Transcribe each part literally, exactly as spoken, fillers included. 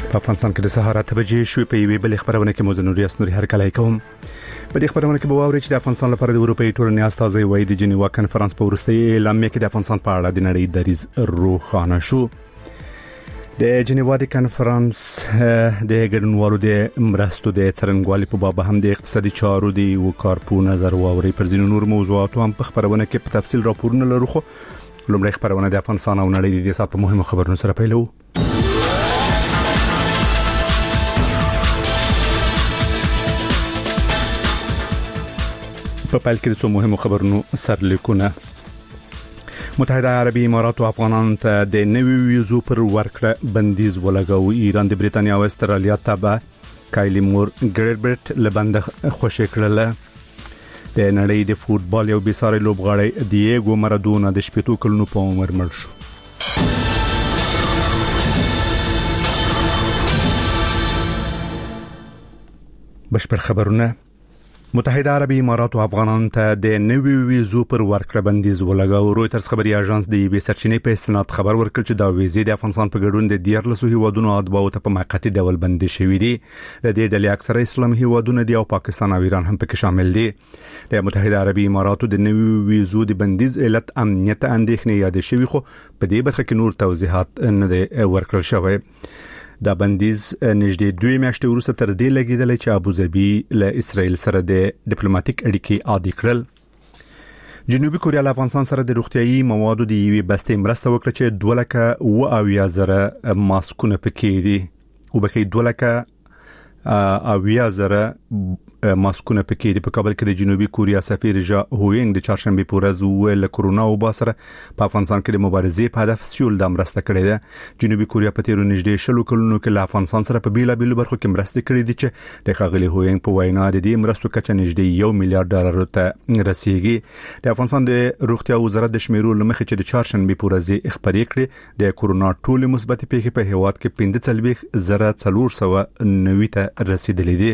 په افغانستان کې د سهار اته بجې شوې په یوې بلې خبرونه کې موزه نوري اسنوري هر کله کوم په دې خبرونه کې به واوري چې د افغانستان لپاره د اروپאי ټولنې استازي وایي د جنیوا کانفرنس په وروستي اعلامیه کې د افغانستان په اړه د نړۍ دریځ روښانه شو. د جنیوا د کانفرنس د ګډونوالو د مرستو د څرنګوالي په باب هم د اقتصادي چارو دی او کارپو نظر واوري پر ځینو نور موضوعاتو هم په خبرونه کې په تفصیل راپورونه لرو. خو لومړی خبرونه د افغانستان او نړۍ د دې سات په مهمو خبرونو سره پیلو. په پیل کې څو مهمو خبرونو سرلیکونه. متحده عربي امارات او افغانان ته د نوي ویزو پر ورکړه بندیز ولګاوه. ایران د بریټانیا او استرالیا تابع کایلی مور ګربرت لبند خوشی کړله. د نړۍ د فوتبال یو بيساري لوبغاړی دیيګو مارادونا د شپږ کلونو په عمر مړ شو. بشپړ خبرونه. متحده عربي امارات او افغانان ته د نوي ویزو پر ورکړه بندیز ولګاوه. رويټرز خبري اژانس د یوې سرچینې په استناد خبر ورکړ چې دا ویزې د افغانستان په ګډون د دیارلسو هیوادونو اتباعو ته په موقتی ډول بندي شوې دي. د دې ډلې اکثره اسلامي هیوادونه دي او پاکستان او ایران هم پکې شامل دي. د متحده عربي اماراتو د نوي ویزو د بندیز علت امنیت اندېښنې یاد شوی، خو په دې برخه کې نور توضیحات نه دي ورکړل شوی. دا بندیز نږدې دوه میاشتې وروسته تر دې لګیدل چې ابوظبي له اسرائیل سره د ډیپلوماټیک اړیکې عادي کړل. جنوبي کوریا له افغانستان سره د روغتيایي موادو د یوې بستې مرسته وکړه چې دوه لکه اویا زره ماسکونه پکې دي او بکې دوه لکه اویا زره ماسکونه پکې دي. په کابل کې د جنوبي کوریا سفیر جا هوینګ د چهارشنبه په ورځ ویل کرونا او باسره په افغانستان کې د مبارزې په هدف سیول د مرسته کړې ده. جنوبي کوریا په تیرو نږدې شلو کلونو کې له افغانستان سره په بیلا بیل برخو کې مرسته کړې دي چې د ښاغلي هوینګ په وینا د دې مرستو کچه نږدې یو میلیارډ ډالر ته رسیدي. د افغانستان د روغتیا وزارت د شمیرو لمخې چې د چهارشنبه په ورځ خبري کړې د کرونا ټول مثبت پیښې په هیواد کې پنځه څلوېښت زره څلور سوه نوي ته رسیدلې دي.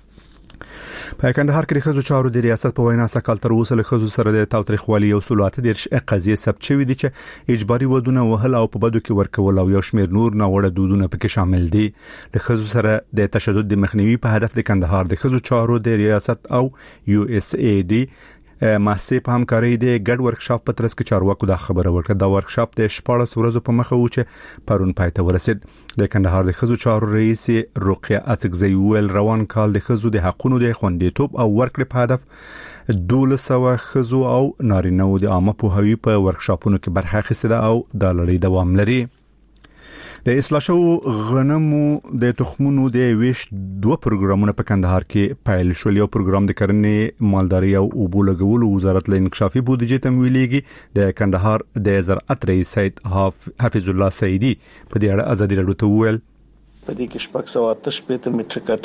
په کندهار کې د خزو چارو د ریاست په وینا سکهال تر اوسه له خزو سره د تاوتریخوالي یو سلوات د قضیه ثبت شوې دي چې اجباري ودونه وهل او په بدو کې ورکول او یو شمېر نور ناوړه دودونه پکې شامل دي. د خزو سره د تشدد د مخنیوي په هدف د کندهار د خزو چارو د ریاست او یو اس ای ډي مؤسسې په همکاري د ګډ ورکشاپ په ترڅ کې چارواکو دا خبره ورکړه. دا ورکشاپ د شپږ ورځې په مخه و چې پرون پای ته ورسید. د کندهار د خزو چارو رئیس رقیه اڅکزی ویل روان کال د خزو د حقونو د خوندیتوب او ورکړې په هدف دوله سوه خزو او نارینه د عامه پوهاوی په ورکشاپونو کې برخه اخیسته او د لړۍ دوام لري. د اصلاح شو غنمو د تخمونو د ویش دوه پروګرامونه په کندهار کې پیل شول. یو پروګرام د کرنې مالداري او اوبو لګولو وزارت له انکشافي بودیجې تمویلېږي. د کندهار د زراعت رئیس سید حافظ الله سیدی په دې اړه ازادي راډیو ته وویل په دې کې شپږ سوه اته شپېته مټریک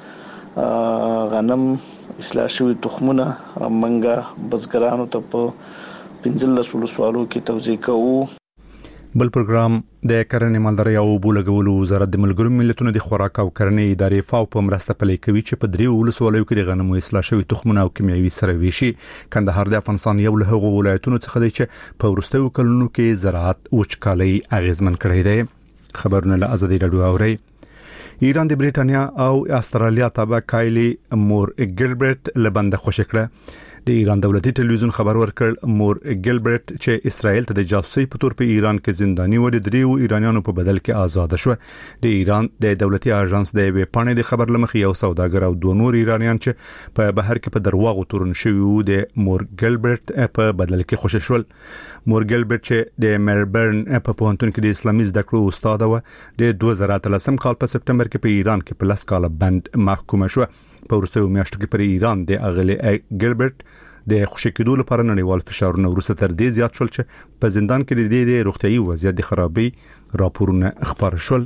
ټنه غنم اصلاح شوی تخمونه منګه بزګرانو ته په پنځلس ولسوالو کې توزیع کوو. بل پروګرام د کرنې مالداري او اوبو لګولو وزارت د ملګرو ملتونو د خوراک او کرنې ادارې فاو په مرسته پلي کوي چې په درې ولسوالیو کې د غنمو اصلاح شوی تخمونه او کیمیاوي سره ویشي. کندهار د افغانستان یو له هغو ولایتونو څخه دی چې په وروستیو کلونو کې زراعت وچکالي اغیزمن کړی دی. خبرونه له ازادي راډیو اوري. ایران د بریټانیا او استرالیا تابع کایلی مور ګلبرت لبند خوشی کړه. د ایران دولتي ټلویزیون خبر ورکړ مور ګلبرت چې اسرائیل ته د جاسوسي په تور په ایران کې زنداني و د دریو ایرانیانو په بدل کې آزاد شو. د ایران د دولتي اژانس د وی پاڼې د خبر لمخې یو سوداګر او دوه نور ایرانیان چې په بهر کې په درواغو تورن شوی وو د مور ګلبرت په بدل کې خوشی شول. مور ګلبرت چې د ملبورن په پوهنتون کې د اسلامي زده کړو استاد و د دوه زره اتلسم کال په سپټمبر کې په ایران کې په لاس کال بند محکومه شو. په ورسته میاشتو کې پر ایران د اغلی ګلبرت د خوشی کېدو لپاره نړیوال فشارونه ورسته تر دې زیات شول چې په زندان کې د دې روغتيایي وضعیت د خرابۍ راپورونه خبر شول.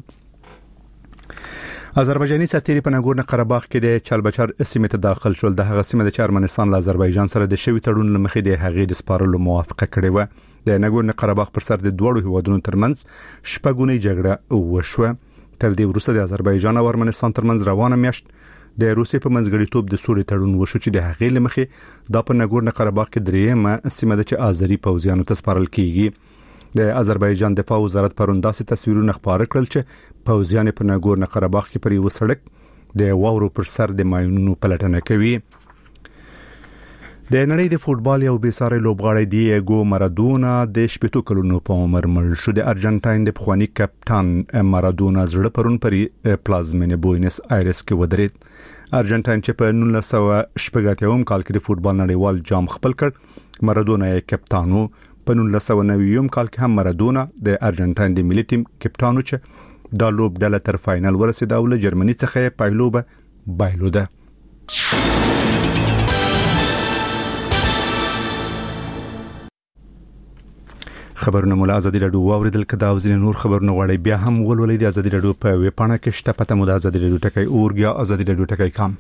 آذربایجاني سرتیري په ناګورنو قرهباغ کې د چالبچر سیمه ته داخل شول. د هغه سیمه د ارمنستان له آذربایجان سره د شوی تړون لمخې د هغې د سپارلو موافقه کړې و. د ناګورنو قرهباغ پر سر د دوړو هیوادونو ترمنځ شپږونی جګړه وشوه. تر دې وروسته د آذربایجان او ارمنستان ترمنځ روانه میاشت د روسیې په منځګړیتوب د سولې تړون وشو چې د هغې لمخې د په ناګورنو قرهباغ کې درېمه سیمه د چې آذری پوځیانو ته سپارل کیږي. د آذربایجان دفاع وزارت پرون داسې تصویرونه خپاره کړل چې پوځیان په ناګورنو قرهباغ کې پر یو سړک د واورو پر سر د ماینونو پلټنه کوي. د نړۍ د فوتبال یو بیساري لوبغاړی دیګو مارادونا د شپږ کلونو په عمر مړ شو. د ارجنټاین د پخوانی کپټان مارادونا زړه پرون پر پلازمینه بوینس آیرس کې ودرید. ارجنټاین چې په نولس سوه شپږ اتیا کال کې د فوتبال نړیوال جام خپل کړ، مارادونا یې کپټانو. په نولس سوه نوي کال کې هم مارادونا د ارجنټاین د ملي ټیم کپټانو چې د لوب ډله تر فائنل ورسېده او له جرمني څخه پایلوبه بایلوده. خبرونه مولا ازادي رادیو واوریدل کدا او ځینې نور خبرونه غواړي بیا هم ولولې د ازادي رادیو په ویب پاڼه کې شته پته مو د ازادي رادیو ټکی اورګیا ازادي رادیو ټکی کام.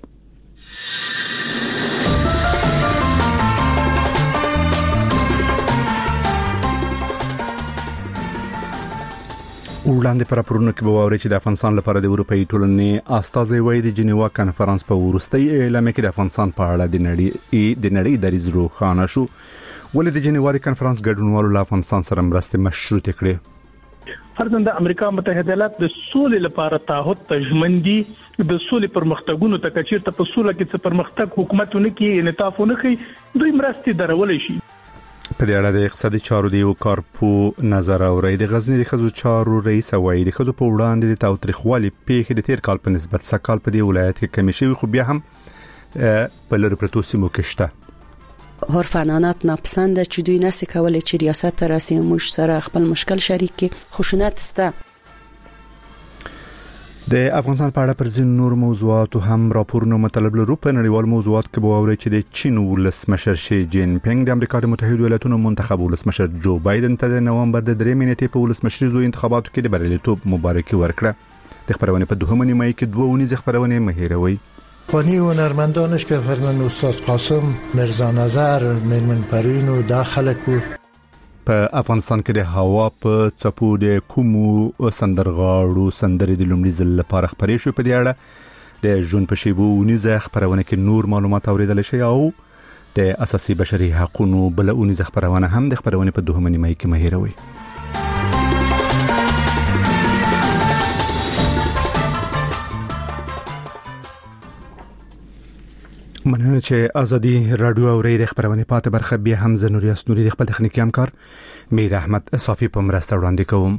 وړاندې پر پرونو کې به واوري چې د افغانستان لپاره د اروپאי ټولنې استازي وایي د جنیوا کانفرنس په ورستۍ اعلان کې د افغانستان په اړه د نړۍ د نړۍ دریځ روښانه شو. ولې د جنیوا کانفرنس ګډونوالو له افغانستان سره مرسته مشروطه کړې؟ فرضاً د امریکا متحده ایالات د سولې لپاره تعهد تضمین دي، د سولې پرمختګونو ته کچیر ته په سوله کې څه پرمختګ حکومتونه کې انعطافونه کوي، دوی مرستې درولې شي. په دې اړه د اقتصادي چارو دی او کارپو نظر اوري د غزنی د خزو چارو رئیس وایي د خزو په وړاندې د تاوتریخوالي پیښې د تیر کال په نسبت سکهال په دې ولایت کې کمی شوی، خو بیا هم په لری پروتو سیمو کې شته. هرفنانات ناپسنده چې دوی نسي کولای چې ریاست ته راسي موږ سره خپل مشکل شریک کې خشونت سته. د افغانستان په اړه پر ځین نور موضوعات هم راپورونه مطلب لرو. په نړیوال موضوعات کې به واوري چې د چین ولسمشر شي جین پینګ د امریکا د متحده ایالاتو منتخب ولسمشر جو بایدن ته د نوامبر د درې نیټې په ولسمشریزو انتخاباتو کې د بریالیتوب مبارکي ورکړه. د خبرونه په دوهمه نیمه کې دوه ونیز خبرونه مهیروي. فانی هنرمندانش که فرزند استاد قاسم، مرزا نظر، میرمن پروین و داخل کو. په افغانستان کې د هوا په څپو د کومو سندرغاړو سندرې د لومړي ځل لپاره خبرې شو. په دې اړه د ژوند په شیبو ونیزه خبرونه کې نور معلومات اوریدل شي او د اساسي بشري حقوقو بل ونیزه خبرونه هم د خبرونه په دوهمه نیمه کې مهیروي. مننه چې ازادي رادیو اوري د خبرونه پاتې برخه بیا هم زنوري اسنوري د خپل تخنیکی همکار میر احمد صافي په مرسته وړاندې کوم.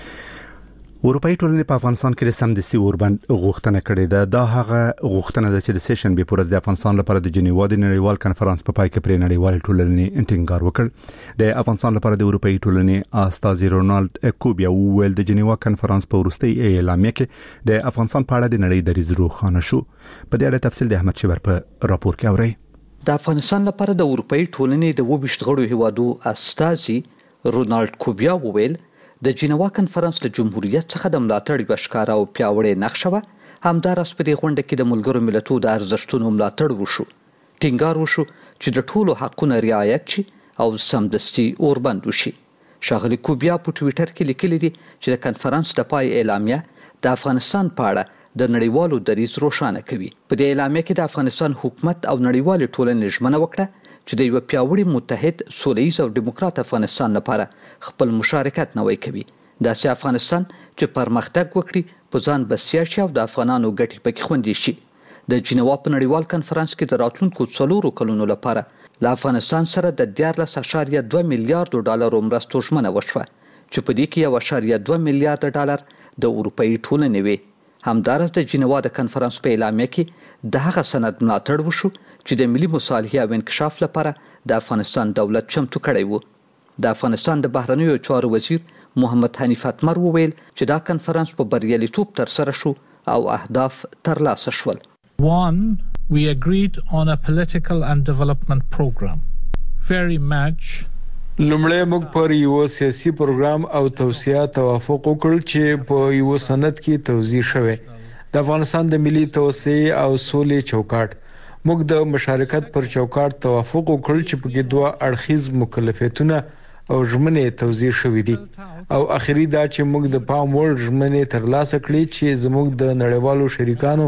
اروپאי ټولنې په افغانستان کې د سمدستي اوربند غوښتنه کړې ده. دا هغه غوښتنه ده چې د سیشن به پورز د افغانستان لپاره د جنیوا د نړیوال کانفرنس په پای کې پر نړیوال ټولنې ټینګار وکړ. د افغانستان لپاره د اروپאי ټولنې استازي رونالد کوبیا وویل د جنیوا کانفرنس په ورستۍ اعلامیه کې د افغانستان په اړه د نړۍ دریځ روښانه شو. په دې اړه تفصیل د احمد شبر په راپور کې اوري. د افغانستان لپاره د اروپאי ټولنې د وبشت غړو هیوادو استازي رونالد کوبیا وویل د جنیوا کانفرنس له جمهوریت څخه د ملاتړ یو ښکارا او پیاوړی نقشه وه. همداراز په دې غونډه کې د ملګرو ملتونو د ارزښتونو ملاتړ وشو. ټینګار وشو چې د ټولو حقوقو رعایت شي او سمدستي اوربند وشي. شاغلي کوبیا په ټوئیټر کې لیکلي دي چې د کانفرنس د پای اعلامیه د افغانستان په اړه د نړیوالو دریځ روښانه کوي. په دې اعلامیه کې د افغانستان حکومت او نړیوال ټولنې ژمنه وکړه چې د یو پیاوړي متحد سولیز او دیموکرات افغانستان لپاره خپل مشارکت نوی کوي. داسې افغانستان چې پرمختګ وکړي په ځان بسیا شي او د افغانانو ګټې پکې خوندي شي. د جنیوا په نړیوال کانفرنس کې د راتلونکو څلورو کلونو لپاره له افغانستان سره د دیارلس اعشاریه دوه میلیارډ ډالرو مرستو ژمنه وشوه چې په دې کې یو اعشاریه دوه میلیارډ ډالر د اروپאי ټولنې وي. همدارس د جنیوا د کانفرنس په اعلامیه کې د هغه سند ملاتړ وشو چې د ملي مصالحې او انکشاف لپاره د افغانستان دولت چمتو کړی وو. د افغانستان د بهرنیو چارو وزیر محمد حنیف اتمر وویل چې دا کانفرنس په بریالیتوب تر سره شو او اهداف ترلاسه شول. One, we agreed on a political and development program. Very much لومړی موږ پر یو سیاسي پروګرام او توسعه توافق وکړ چې په یو سند کې توضیح شوی. د افغانستان د ملي توسعه او سولې چوکاټ. موږ د مشارکت پر چوکاټ توافق وکړ چې په کې دوه اړخیز مکلفیتونه او ژمنې توضیح شوې دي او اخیری دا چې موږ د پام وړ ژمنې ترلاسه کړې چې زموږ د نړیوالو شریکانو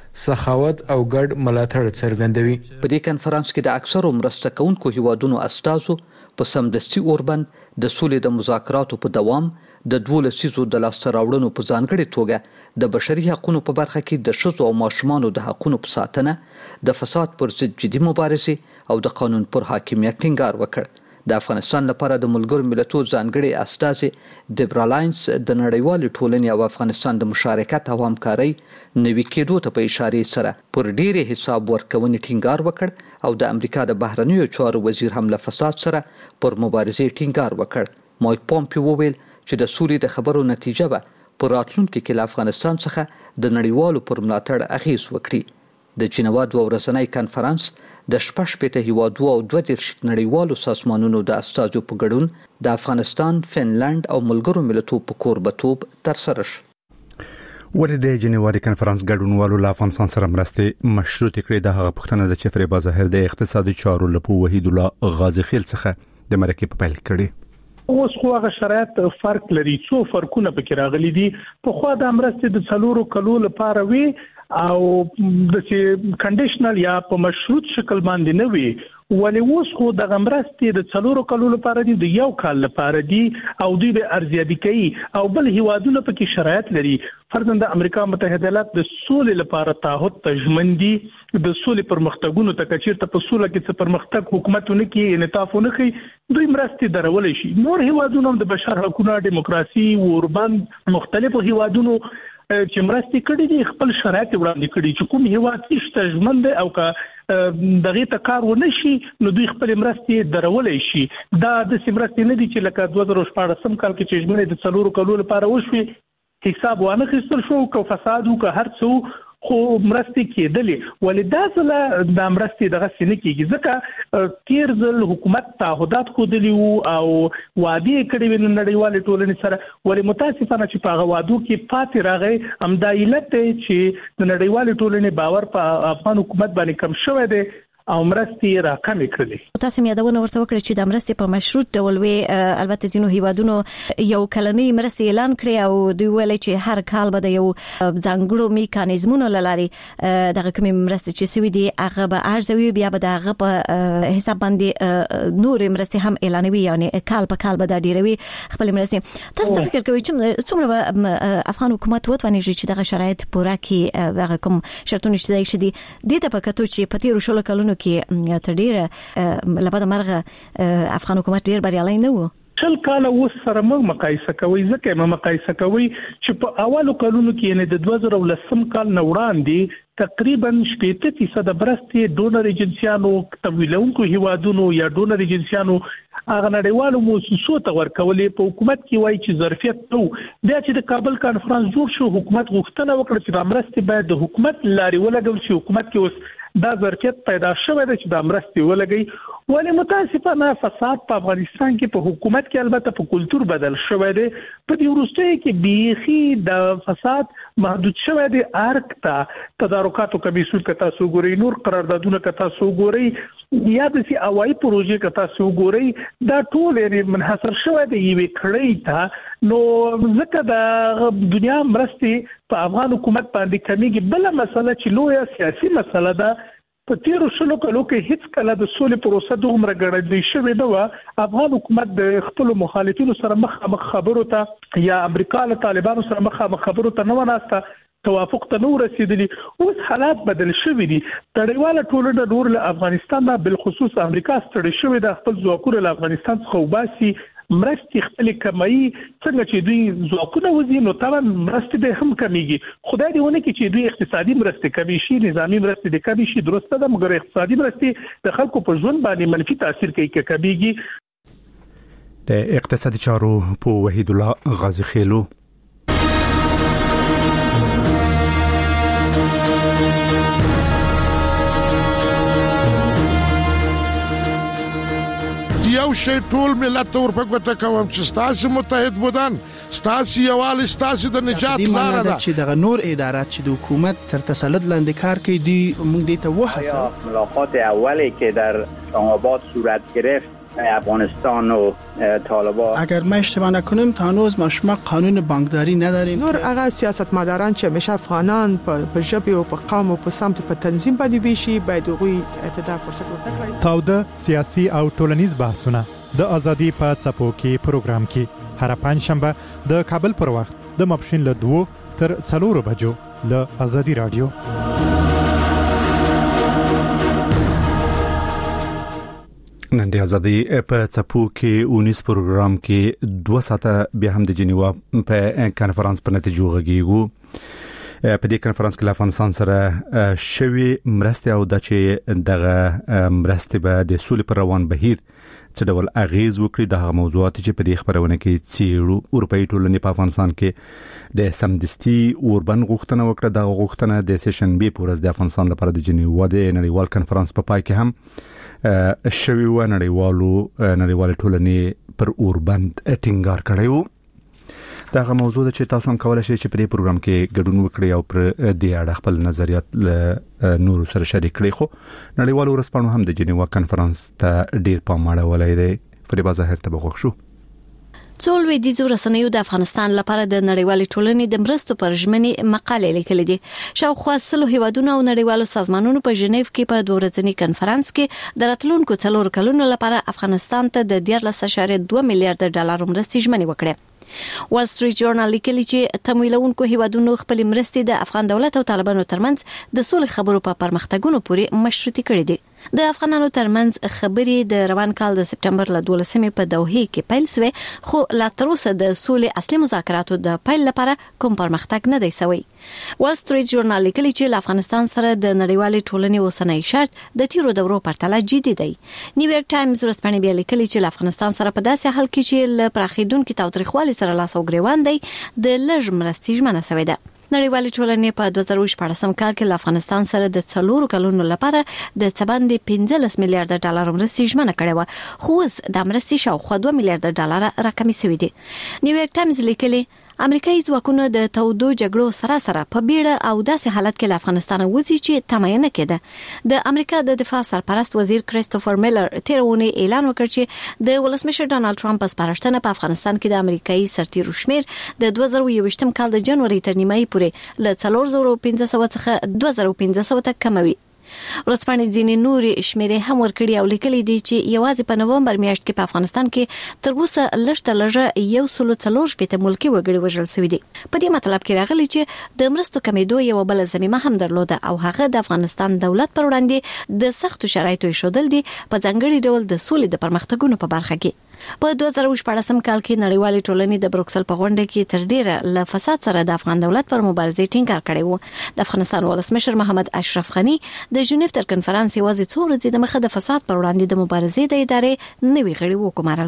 سخاوت او ګډ ملاتړ څرګندوي. په دې کانفرنس کې د اکثرو مرسته کوونکو هیوادونو استازو په سمدستي اوربند د سولې د مذاکراتو په دوام د دوه لسیزو د لاسته راوړنو په ځانګړې توګه د بشري حقوقو په برخه کې د ښځو او ماشومانو د حقوقو په ساتنه، د فساد پر ضد جدي مبارزې او د قانون پر حاکمیت ټینګار وکړ. د افغانستان لپاره د ملګرو ملتونو ځانګړي استازي دیبرا لاینز د نړیوالې ټولنې او افغانستان د مشارکت او همکارۍ نوي کېدو ته په اشارې سره پر ډېرې حساب ورکونې ټینګار وکړ او د امریکا د بهرنیو چارو وزیر هم له فساد سره پر مبارزې ټینګار وکړ. مایک پومپیو وویل چې د سولې د خبرو نتیجه به په راتلونکي کې له افغانستان څخه د نړیوالو پر ملاتړ اغیز وکړي. د جنیوا دوه ورځنی کنفرانس د شپږ شپېته هیوادو او دوه دېرش نړیوالو سازمانونو د استازو په ګډون د افغانستان، فنلند او ملګرو ملتونو په کوربتوب ترسره شو. ولې د جنیوا د کنفرانس ګډونوالو له افغانستان سره مرستې مشروط کړې؟ د هغه پوښتنه د چفرې بازهر د اقتصادي چارو لپاره وحید الله غازی خیل څخه د مرکې په پیل کړي. اوس خو هغه شرایط فرق لري، څو فرقونه پکې راغلي دي. په خوا د مرستې د څلورو کلو لپاره وي او د چې کنډیشنل یا په مشروط شکل باندې نه وي، ولې اوس خو د مرستې د څلورو کلو لپاره دي، د یو کال لپاره دي او دوی به ارزیابي کوي او بل هیوادونه پکې شرایط لري. فرضاً د امریکا متحده ایالات د سولې لپاره تعهد تضمین دي، د سولې پرمختګونو ته چیرته په سوله کې څه پرمختګ حکومتونه کې انعطافونه کوي، دوی مرستې درولې شي. نور هیوادونه د بشر حقوقو، دیموکراسي، اوربند مختلفو هیوادونو چې مرستې کړې دي خپل شرایط وړاندې کړي چې کوم هیواد چې شتمن دی او که دغه ته کار ونه شي نو دوی خپل مرستې درولې شي. دا د مرستې نه دي چې لکه دوه زره شپاړسم کال کې چې ژمنې د څلورو کلو لپاره وشوي حساب وانه خیستل شو، که فساد او که هر څه خو مرستې کېدلې. ولې دا ځله د مرستې دغه سینه کېږي ځکه تیر ځل حکومت تعهدات ښودلي وو او وعدې کړې وې نړیوالې ټولنې سره، ولې متاسفانه چې په هغه وعدو کې پاتې راغی. همدا علت دی چې د نړیوالې ټولنې باور په افغان حکومت باندې کم شوی دی او مرستې راکمې کړلې. تاسو مې یادونه ورته وکړه چې د مرستې په مشروط ډول وي، البته ځینو هیوادونو یو کلنۍ مرستې اعلان کړې او دوی ویل چې هر کال به د یو ځانګړو میکانیزمونو لاري دغه کومې مرستې چې سوي دي هغه به ارزوي، بیا به دغه په حساب باندې نور مرستې هم اعلانوي، یعنی کال په کال به دا ډیروي خپل مرستې. تاسو فکر کوئ چې څومره افغان حکومت وتوانیږي چې دغه شرایط پوره کړي؟ دغه کوم شرطونه چې دي د ته په کتو چې په تیر شلو کلونو کې تر ډیره لبد مرغه افغان حکومت ډیر بریالي نه وو. شل کاله اوس سره موږ مقایسه کوي، ځکه موږ مقایسه کوي چې په اولو کلونو کې نه د دوه زره ولسم کال نه وړاندې تقریبا شپږ فیصد مرستې ډونر ایجنسیانو، تمویلونکو هیوادونو یا ډونر ایجنسیانو هغه نړیوالو مؤسسو ته ورکولې. په حکومت کې وایي چې ظرفیت نو بیا چې د کابل کانفرنس جوړ شو حکومت غوښتنه وکړه چې د مرستې باید د حکومت لاري ولګول شي. حکومت کې اوس دا ظرفیت پیدا شوی دی چې د مرستې ولګي، ولې متاسفانه فساد په افغانستان کې په حکومت کې البته په کلچر بدل شوی دی. په دې وروستیو کې بیخي د فساد محدود شوی دی. ارک ته تدارکاتو کمیسیون که تاسو ګورئ، نور قراردادونه که تاسو ګورئ، یا د سی اوای پروژې که تاسو ګورئ، دا ټول یې منحصر شوی دی یوې کړۍ ته. نو ځکه د دنیا مرستې په افغان حکومت باندې کمیږي. بل مسله چې لویه سیاسي مسله ده، په تیرو شلو کلو کې هیڅ کله د سولې پروسه دومره ګړندۍ شوې نه وه. افغان حکومت د خپلو مخالفینو سره مخامخ خبرو ته یا امریکا له طالبانو سره مخامخ خبرو ته نه وناسته، توافق ته نه ورسېدلي. اوس حالات بدل شوي دي. نړیواله ټولنه نور له افغانستان نه بالخصوص امریکا ستړې شوې ده، خپل ځواکونه له افغانستان څخه وباسي، مرستې خپلې کموي. څنګه چې دوی ځواکونه وځي نو طبعا مرستې به هم کمیږي. خدای دې ونه کړي چې دوی اقتصادي مرستې کمې شي، نظامي مرستې دې کمې شي، درسته ده، مګر اقتصادي مرستې د خلکو په ژوند باندې منفي تاثیر کوي که کمیږي. د اقتصادي چارو په وحید الله غازی خیلو. یو شی ټول ملت ته ورپګوته کوم چې ستاسو متحد بودن، ستاسو یووالی، ستاسو د نجات لاره ده. چې دغه نور ادارات چې د حکومت تر تسلط لاندې کار کوي دی موږ دې ته وحسه. ملاقات اولی که در اسلام‌آباد صورت گرفت افغانستان و طالبان، اگر ما اشتباه نکنیم تا هنوز ما شما قانون بانکداری نداریم. نور هغه سیاستمداران چې همیشه افغانان په ژبه او په قوم او په سمت په تنظیم باندې ویشي باید هغوی ته د فرصت ورکړي. تاوده سیاسي او ټولنیز بحثونه د ازادي په څپو کې پروګرام کې هر پنځشنبه د کابل پر وخت د ماپښین له دوه تر څلورو بجو له ازادي رادیو. نن د ازادي په څپو کې اونیس پروګرام کې دوه ساعته بیا هم د جنیوا په کانفرنس په نتیجو غږیږو. په دې کانفرنس کې افغانستان سره شوي مرستې او د چې دغه مرستې به د سولې پر روان بهیر څه ډول اغیز وکړي د هغه موضوعات چې په دې خبرونه کې څیړو. اروپאי ټولنې په افغانستان کې د سمدستي اوربن غوښتنه وکړه. د غوښتنه د سیشن بي پورز د افغانستان لپاره د جنیوا د نړیوال کانفرنس په پای کې هم شوي و. نړیوالو نړیوال ټولنې پر اوربن ټینګار کړی و. دغه موضوع د چې تاسو هم کولای شئ چې په دې پروګرام کې ګډون وکړئ او پر دې اړه خپل نظریات له نورو سره شریک کړئ. خو نړیوال ورسپانو هم د جنیوا کانفرنس ته ډیر پام اړولی دی. فریبا ظاهر ته بغوښ شو. څو لویدیځو رسنیو د افغانستان لپاره د نړیوالې ټولنې د مرستو پر ژمنې مقالې لیکلې دي. شاوخوا سلو هیوادونو او نړیوالو سازمانونو په ژنیف کې په دوه ورځني کانفرنس کې د راتلونکو څلور کلونو لپاره افغانستان ته د دیارلس اعشاریه دوه میلیارډ ډالر مرستې ژمنې وکړې. وال سټریټ جورنال لیکلی چې تمویلونکو هیوادونو خپل مرستې د افغان دولت او طالبانو ترمنځ د سولې خبرو په پرمختګونو پورې مشروطي کړې دي. د افغانانو ترمنځ خبرې د روان کال د سپټمبر له دولسمې په دوحه کې پیل شوې، خو لا تر اوسه د سولې اصلي مذاکراتو د پیل لپاره کوم پرمختګ نه دی شوی. وال سټریټ جورنال لیکلی چې افغانستان سره د نړیوالې ټولنې اوسنۍ شرط د تیرو دورو پرتله جدي دی. نیویارک ټایمز ورځپاڼې بیا لیکلی چې افغانستان سره په داسې حال کې چې ل پراخیدونکو تاوتریخوالي سره لاس او ګریوان دی د لږ مرستې ژمنه شوې ده. نړیوالې ټولنې په دوه زره شپږم کال کې افغانستان سره د څلورو کلونو لپاره د څبندې پنځلس میلیارډ ډالر مرستې ژمنه کړې و، خو اوس د مرستې شاوخوا دوه میلیارډ ډالر راکمې شوې دي. نیویارک ټایمز لیکلي امریکایي ځواکونه د تودو جګړو سره سره په بیړه او داسې حالت کې له افغانستان وځي چې تمایه نه کېده. د امریکا د دفاع سرپرست وزیر کریستوفر میلر تیر اونۍ اعلان وکړ چې د ولسمشر ډانلډ ټرمپ سپارښتنه په افغانستان کې د امریکایي سرتیرو شمیر د دوه زره یوویشتم کال د جنوري تر نیمایي پورې له څلور زره پنځه سوه څخه دوه زره پنځه سوه ته کموي. ورځپاڼې ځینې نورې شمیرې هم ورکړي او لیکلي دي چې یوازې په نومبر میاشت کې په افغانستان کې تر اوسه لږ تر لږه یو سل څلور شپېته ملکي وګړي وژل شوي دي. په دې مطلب کې راغلي چې د مرستو کمیدو یو بل ضمیمه هم درلوده او هغه د افغانستان دولت پر وړاندې د سختو شرایطو ایښودل دي، په ځانګړي ډول د سولې د پرمختګونو په برخه کې. په دوه زره شپږم کال کې نړیوالې ټولنې د بروکسل په غونډه کې تر ډیره له فساد سره د افغان دولت پر مبارزې ټینګار کړی و. د افغانستان ولسمشر محمد اشرف غنی د ژنیف تر کانفرنس یوازې څو ورځې د مخه د فساد پر وړاندې د مبارزې د ادارې نوي غړي وګمارل.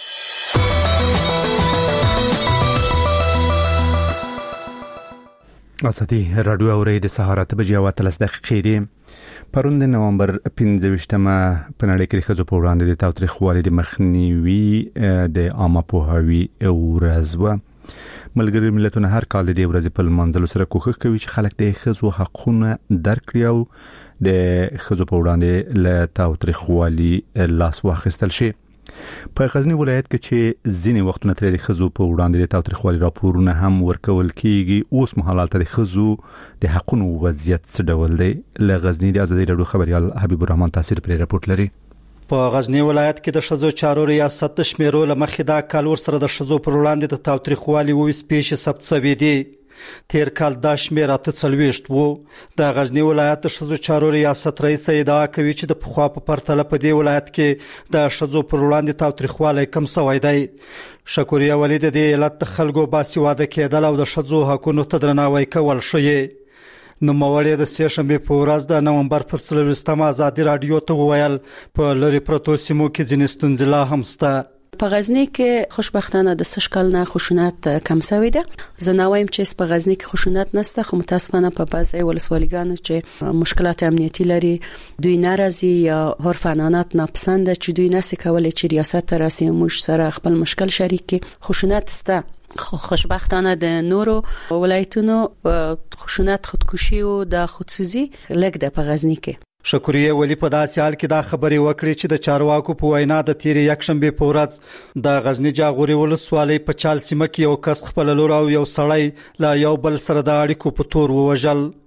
ازادي رادیو اوري د سهار اته بجې او اتلس دقیقې دي. پرون د نومبر پنځه ویشتمه په نړۍ کې ښځو په وړاندې د تاوتریخوالي د مخنیوي د عامه پوهاوي ورځ وه. ملګري ملتونه هر کال د دې ورځې په لمانځلو سره کوښښ کوي چې خلک د ښځو حقونه درک کړي او د ښځو په وړاندې له تاوتریخوالي لاس واخیستل شي. په غزنی ولایت کې چې ځینې وختونه تر د ښځو په وړاندې د تاوتریخوالي راپورونه هم ورکول کیږي، اوس مهال ته د ښځو د حقونو وضعیت څه ډول دی؟ له غزنی د ازادي رادیو خبريال حبیب الرحمن تاثیر پرې راپورټ لري. په غزنی ولایت کې د ښځو چارو ریاست د شمیرو لمخې دا کال ور سره د ښځو پر وړاندې د تاوتریخوالي وویس پیښې ثبت شوې دي. تیر کال دا شمیر اته څلوېښت وو. د غزنی ولایت د ښځو چارو ریاست رئیس ادعا کوي چې د پخوا په پرتله په دې ولایت کې د ښځو پر وړاندې تاوتریخوالی کم شوی دی. شکوریا ولی د دې علت د خلکو باسواده کېدل او د ښځو حقونو ته درناوی کول ښیي. نوموړی د سې شنبې په ورځ د نومبر پر څلوېښتمه ازادي رادیو ته وویل په لرې پرتو سیمو کې ځینې ستونزې لا هم شته. په غزنی کې خوشبختانه د سږ کال نه خشونت کم شوی دی. زه نه وایم چې په غزنی کې خشونت نشته، خو متاسفانه په بعضي ولسوالیګانو چې مشکلات امنیتي لري دوی ناراضي یا عرف عنعنات ناپسند چې دوی نسي کولای چې ریاست راسي موږ سره خپل مشکل شریک کړي. خشونت شته، خو خوشبختانه د نورو ولایتونو خشونت خودکشي او د خودسوزي لږ د په غزنی کې. شکریه ولی په داسې حال کې دا خبرې وکړي چې د چارواکو په وینا د تیرې یکشنبه په ورځ د غزنی جاغوري ولسوالۍ په چال سیمه کې یو کس خپل لور او یو سړی لا یو بل سره د اړیکو په تور ووژل.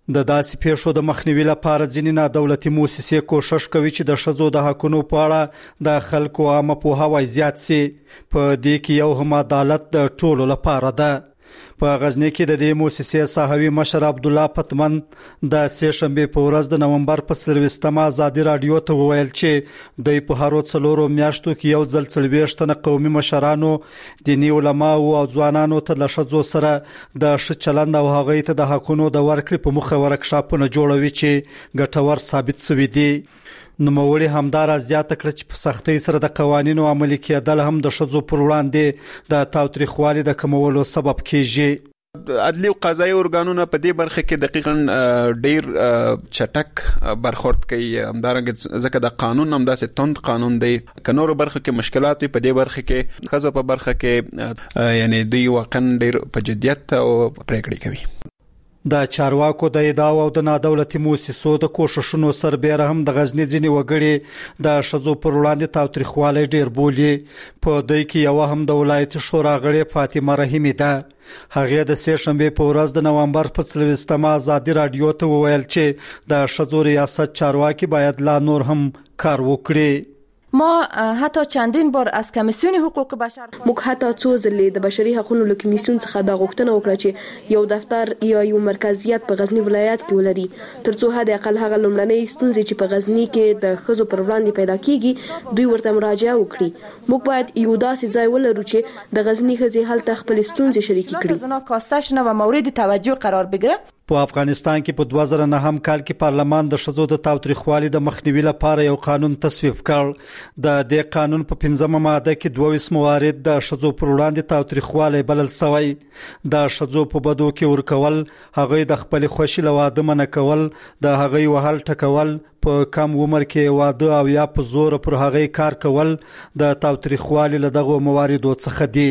د داسې پیښو د مخنیوي لپاره ځینې نادولتي مؤسسې کوشش کوي چې د ښځو د حقونو په اړه د خلکو عامه پوهاوی زیات شي. په دې کې یو هم عدالت د ټولو لپاره ده. په غزنی کې د دې مؤسسې صحوي مشر عبد الله پتمن د سه شنبه په ورځ د نومبر په څلوېښتمه ازادي رادیو ته وویل چې د په هرو څلورو میاشتو کې یو ځل څلوېښت تنه قومي مشرانو، دیني علما او ځوانانو ته له ښځو سره د ښه چلند او هغوی ته د حقونو د ورکړې په موخه ورکشاپونه جوړوي چې ګټور ثابت شوي دي. نوموړي همدارا زیاته کړه چې په سختۍ سره د قوانینو عملي کېدل هم د ښځو پر وړاندې د تاوتریخوالي د کمولو سبب کیږي. عدلي او قضایي ارګانونه په دې برخه کې دقیقاً ډیر چټک برخورد کوي. همدارنګه ځکه د قانون هم داسې توند قانون دی، که نورو برخه کې مشکلات وي، په دې برخه کې ښځو په برخه کې یعنی دوی واقعاً ډیر په جدیت او پریکړې کوي. د چارواکو د ادعاو او د نادولتي مؤسسو د کوششونو سربېره هم د غزنی ځینې وګړي د ښځو پر وړاندې تاوتریخوالی ډیر بولي. په دوی کې یو هم د ولایتي شورا غړې فاطمه رحیمي ده. هغه د سه شنبه په ورځ د نومبر په څلوېښتمه ازادي رادیو ته وویل چې د ښځو ریاست چارواکي باید لا نور هم کار وکړي. ما حتی چندین بار از کمیسیون حقوق بشر موږ حتی څو ځلې د بشري حقوقو له کمیسیون څخه دا غوښتنه وکړه چې یو دفتر یا یو مرکزیت په غزنی ولایت کې ولري، ترڅو حد اقل هغه لومړنۍ ستونزې چې په غزنی کې د ښځو پر وړاندې پیدا کیږي دوی ورته مراجعه وکړي. موږ باید یو داسې ځای ولرو چې د غزنی ښځې هلته خپل ستونزې شریکې کړي. زنا کاسته شنه و مورد توجه قرار بگیره. په افغانستان کې په دوه زره نهم کال کې پارلمان د ښځو د تاوتریخوالي د مخنیوي لپاره یو قانون تصویب کړ. د دې قانون په پنځمه ماده کې دوه ویس موارد د ښځو پر وړاندې تاوتریخوالي بلل شوی. د ښځو په بدو کې ورکول، هغوی د خپل خوښي له واده منع کول، د هغوی وهل ټکول، په کم عمر کې واده او یا په زور پر هغوی کار کول د تاوتریخوالي له دغو مواردو څخه دي.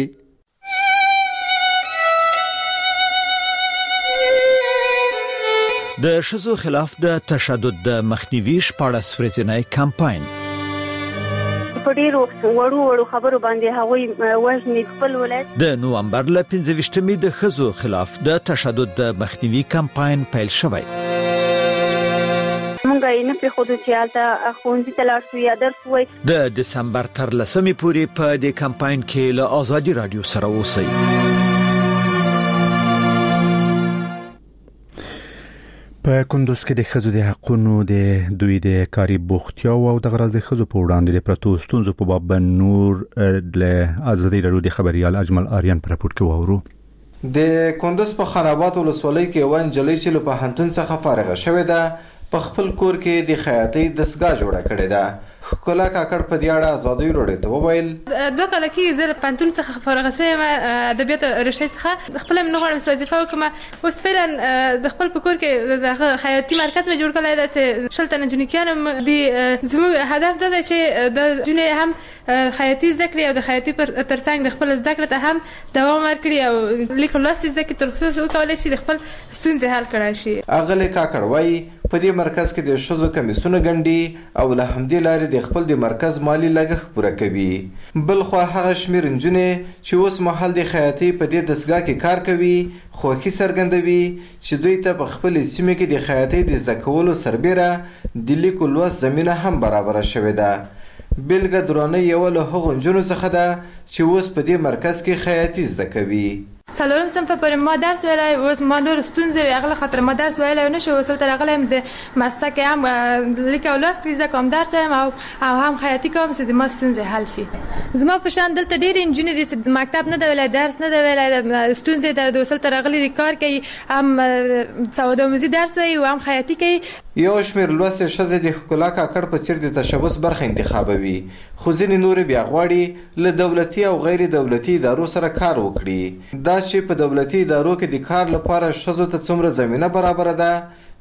د ښځو خلاف د تشدد د مخنیوي شپاړس ورځنی کمپاین په ډیرو وړو وړو خبرو باندې هغوی وژني خپل ولایت. د نومبر له پنځه ویشتمې د ښځو خلاف د تشدد د مخنیوي کمپاین پیل شوی. مونږ یې نه پرېښودو چې هلته ښوونځي ته لاړ شو یا درس ووایو. د دسمبر تر لسمې پورې په دې کمپاین کې له ازادي رادیو سره اوسئ. په کندوز کې د ښځو د حقونو د دوی د کاري بوختیاو او د غرض د ښځو په وړاندې د پرتو ستونزو په باب نور له ازادي رادیو د خبريال اجمل آریان پر راپور کې وورو. د کندوز په خرابات ولسوالۍ کې یو نجلۍ چې له پوهنتون څخه فارغه شوې ده په خپل کور کې د خیاطۍ دستګاه جوړه کړې ده. ښکلا کاکړ په دې اړه ازادي رادیو ته وویل دوه کاله کې زه پوهنتون څخه فارغه شوم، ادبیات رشتې څخه. خپل مې نه غواړم وظیفه وکړم. اوس فعلا د خپل په کور کې د خیاطۍ مرکز مې جوړ کړی دی چې شل تنه جنکیانم دي. زموږ هدف دا دی چې د جنې هم خیاطۍ زده کړي او د خیاطۍ پر ترڅنګ د خپل زده کړې ته هم دوام ورکړي او لیک لوست زده کړي تر څو وکولای شي د خپل ستونزې حل کړای شي. اغلی کاکړ وایي په دې مرکز کې د ښځو کمیسونه ګڼي او له همدې لارې د خپل د مرکز مالی لګښت پوره کوي. بل خو هغه شمیر نجونې چې اوس مهال د خیاطۍ په دې دستګاه کې کار کوي خوښي څرګندوي چې دوی ته په خپل سیمه کې د خیاطۍ د زده کولو سربېره د لیک لوست زمینه هم برابره شوې ده. بلګه درانه یو له هغو نجونو څخه ده چې اوس په دې مرکز کې خیاطۍ زده کوي. څلورم صنف پورې ما درس ویلی، اوس ما نور ستونزې وې هغه خاطر ما درس ویلی نه شو. اوس هلته راغلی یم د مسته کې هم لیک او لوست زده کوم، درس وایم او او هم خیاطۍ کوم چې د ما ستونزې حل شي. زما په شان دلته ډېرې نجونې دي چې مکتب نه دی ویلی، درس نه دی ویلی، ستونزې در د اوس هلته راغلي دي کار کوي، هم سودآموزي درس وایي او هم خیاطۍ کوي. یو شمېر لوستې ښځې د ښکلا کاکړ په څېر د تشبث برخه انتخابوي، خو ځینې نورې بیا غواړي له دولتي او غیر دولتي ادارو سره کار وکړي. دا چې په دولتي ادارو کې د کار لپاره ښځو ته څومره زمینه برابره ده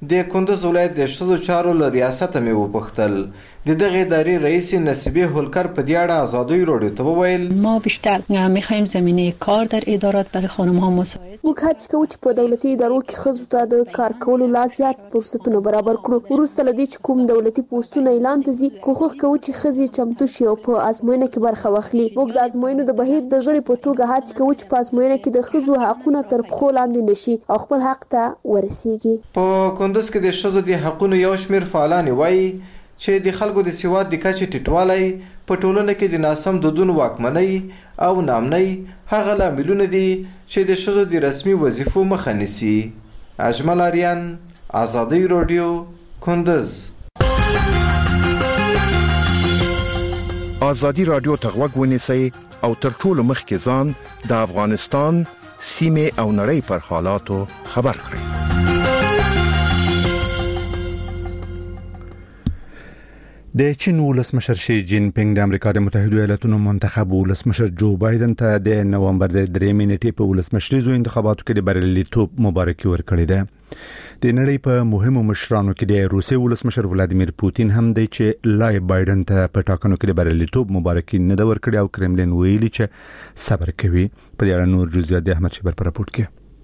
د کندوز ولایت د ښځو چارو له ریاسته مې وپوښتل. د دغه ادارې رئیس نصیبه هولکر په دې اړه آزادی رادیو ته وویل ما بیشتر می‌خوایم زمینه کار در ادارات برای خانم‌ها مساعد. موږ هڅه کوو چې په دولتي ادارو کې ښځو ته د کار کولو لا زیات فرصتونه برابر کړو. وروسته له دې چې کوم دولتي پوسټونه اعلان ته ځي کوښښ کوو چې ښځې چمتو شي او په ازموینه کې برخه واخلي. موږ د ازموینو د بهیر د غړي په توګه هڅه کوو چې په ازموینه کې د ښځو حقونه تر پښو لاندې نشي او خپل حق ته ورسیږي. په کندوز کې د ښځو د حقونو یو شمېر فعالان وایي چې د خلکو د سواد د کچې ټیټوالی په ټولنه کې د ناسم دودونو واکمنۍ او نامنۍ هغه لاملونه دي چې د ښځو د رسمي وظیفو مخه نیسي. اجمل آریان، آزادی رادیو، کندوز. آزادی رادیو ته غوږ ونیسئ او تر ټولو مخکې ځان د افغانستان سیمې او نړۍ پر حالاتو خبر کړئ. د چین ولسمشر شي جین پینګ د امریکا د متحده ایالاتونو منتخب ولسمشر جو بایدن ته د نومبر د درې نیټې په ولسمشریزو انتخاباتو کې د بریالیتوب مبارکي ورکړې ده. د نړۍ په مهمو مشرانو کې د روسي ولسمشر ولادیمیر پوتین هم دی چې لای بایدن ته په ټاکنو کې د بریالیتوب مبارکي نه ده ورکړې او کرملین ویلي چې صبر کوي. په دې اړه نور جزئیات د احمد شیبر په راپورټ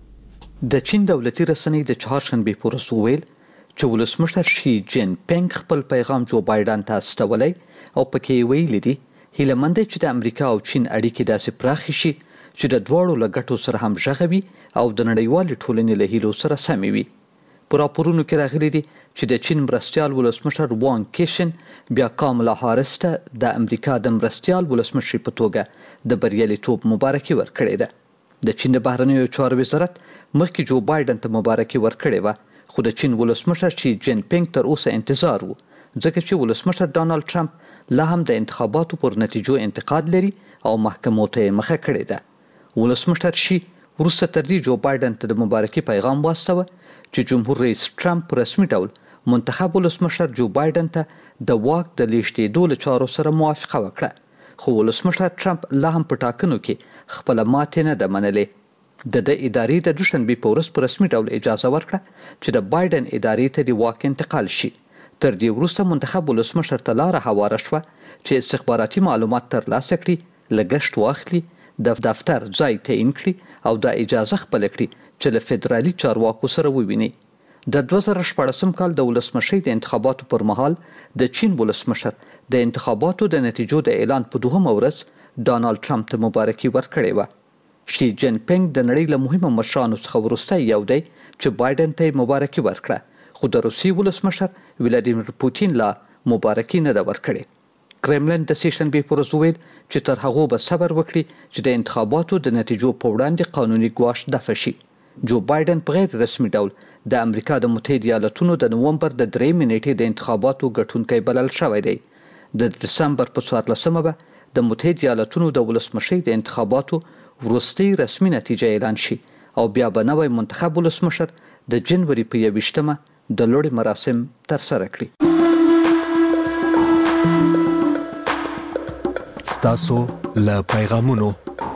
کې. د چین دولتي رسنۍ د چهارشنبه په ورځ ویل چې ولسمشر شي جین پینګ خپل پیغام جو بایدن ته استولی او پکې ویلي دي هیله مند چې د امریکا او چین اړیکې داسې پراخې شي چې د دواړو له ګټو سره همغږې وي او د نړیوالې ټولنې له هیلو سره سمې وي. په راپورونو کې راغلي دي چې د چین مرستیال ولسمشر وانګ کیشن بیا کاملا هاریس ته د امریکا د مرستیال ولسمشر په توګه د بریالیتوب مبارکي ورکړې ده. د چین د بهرنیو چارو وزارت مخکې جو بایدن ته مبارکي ورکړې وه خو د چین ولسمشر شي جین پینګ تر اوسه انتظار وو ځکه چې ولسمشر ډانلډ ټرمپ لا هم د انتخاباتو پر نتیجو انتقاد لري او محکمو ته مخه کړې ده. ولسمشر شي وروسته تر دې جو بایدن ته د مبارکي پیغام واستوه چې جمهور رئیس ټرمپ په رسمي ډول منتخب ولسمشر جو بایدن ته د واک د لیږدېدو له چارو سره موافقه وکړه خو ولسمشر ټرمپ لا هم په ټاکنو کې خپله ماتې نه ده منلې. د د ادارې د دوشنبه په ورځ په رسمي ډول اجازه ورکړه چې د بایدن ادارې ته د واک انتقال شي. تر دې وروسته منتخب ولسمشر ته لاره هواره شوه چې استخباراتي معلومات ترلاسه کړي، لګښت واخلي، د دفتر ځای تعیین کړي او د اجازه خپل کړي چې له فدرالي چارواکو سره وویني. د دوه زره شپاړسم کال د ولسمشۍ د انتخاباتو پر مهال د چین ولسمشر د انتخاباتو د نتیجو د اعلان په دوهمه ورځ ډانلډ ټرمپ ته مبارکي ورکړې وه. شي جین پینګ د نړۍ له مهمو مشرانو څخه وروسته یو دی چې بایدن ته مبارکي ورکړه خو د روسي ولسمشر ولادیمیر پوتین لا مبارکي نه ده ورکړې. کرملین د سې شنبې په ورځ وویل چې تر هغو به صبر وکړي چې د انتخاباتو د نتیجو په وړاندې قانوني ګواښ دفع شي. جو بایدن په غیر رسمي ډول د امریکا د متحده ایالاتونو د نومبر د درې نیټې د انتخاباتو ګټونکی بلل شوی دی. د دسمبر په څوارلسمه به د متحده ایالاتونو د ولسمشۍ د انتخاباتو وروستۍ رسمي نتیجه اعلان شي او بیا به نوی منتخب ولسمشر د جنوري په یویشتمه د لوړې مراسم ترسره کړي. ستاسو له پیغامونو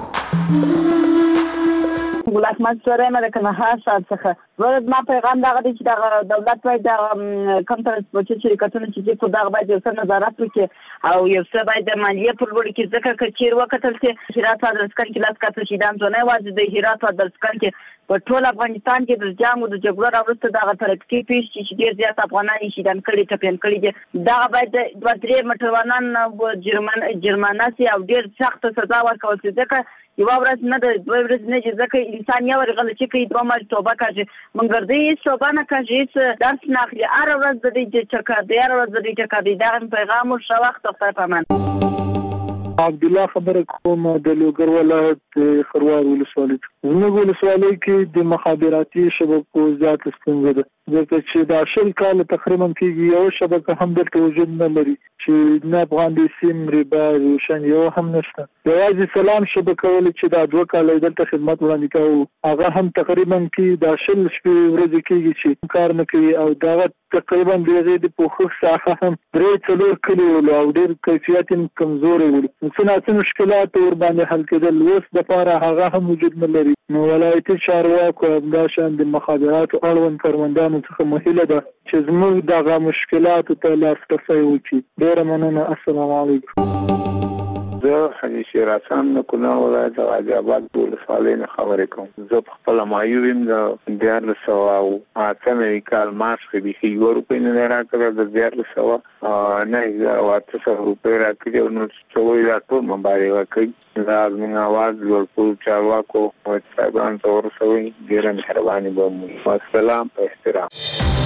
ولایت مشوره مې کنه هڅه څخه ورته ما پیغام دا غوډي چې دا دولت وای دا کوم ترانسپورت شرکتونه چې په دغه باندې څه نظارت وکړي او یو څه باید د مالیه په لور کې ځکه چې چیر وکتل چې هرات فدراسکان کې لاس کاته شي دا نه واځي د هرات فدراسکان کې په ټول افغانستان کې د جامو د جګړو راوړسته دغه ترقی پیښ چې ډیر زیات افغانان شي دان کړي ټپین کړي دا باید د دوه درې مټروانان جرمن جرمانه سي او ډیر سخت سزا ورکول شي ځکه یو ورځ نه د دوه ورځې نه چې ځکه انسان یو ورغله چې کوي دوه مر توبه کوي مګر دې توبه نه کوي درس نه اخلي هر ورځ د دې چې کا د هر ورځ د دې چې کا د دا پیغام او شوخت خپل پمن عبد الله خبره کوم د لوګر ولایت خروار ولسوالۍ زموږ ولسوالۍ کې د مخابراتي شبکو زیات ستونزه ده ځکه چې دا شل کال تقریبا کېږي یو شبکه هم دلته وجود نه لري چې نه افغان دي سیم ریبا روشن یو هم نشته. یوازې سلام شبکه ولې چې دا دوه کال دلته خدمت وړاندې کوي هغه هم تقریبا کې دا شل شپې ورځې کېږي چې کار نه کوي او دا تقریبا دغه د پوښښ ساحه هم درې څلور کلی ول او ډېر کیفیت یې کمزوري ول. څه څه مشکلات ور باندې حل کېدل اوس د لپاره هغه هم وجود نه لري. نو ولایتي چارواکو دا شان د مخابراتو اړوند کارمندانو څخه مهیله ده چې زموږ دغه مشکلاتو ته لاسرسی وکړي. ډېره مننه. السلام علیکم. زه حاجي شیر حسن د کونړ ولایت غازي آباد ولسوالۍ نه خبرې کوم. زه په خپل مایوب یم. د دیارلس سوه او اته نوي کال مارچ کې بیخي یوه روپۍ نه راکړه. د دیارلس سوه نهه زره او اته سوه روپۍ راکړي او نو څه وایي دا ټول مبارزه کوي. دا زموږ اواز لوړپوړو چارواکو صاحبانو ته ورسوئ. ډېره مهرباني به مو. والسلام په احترام.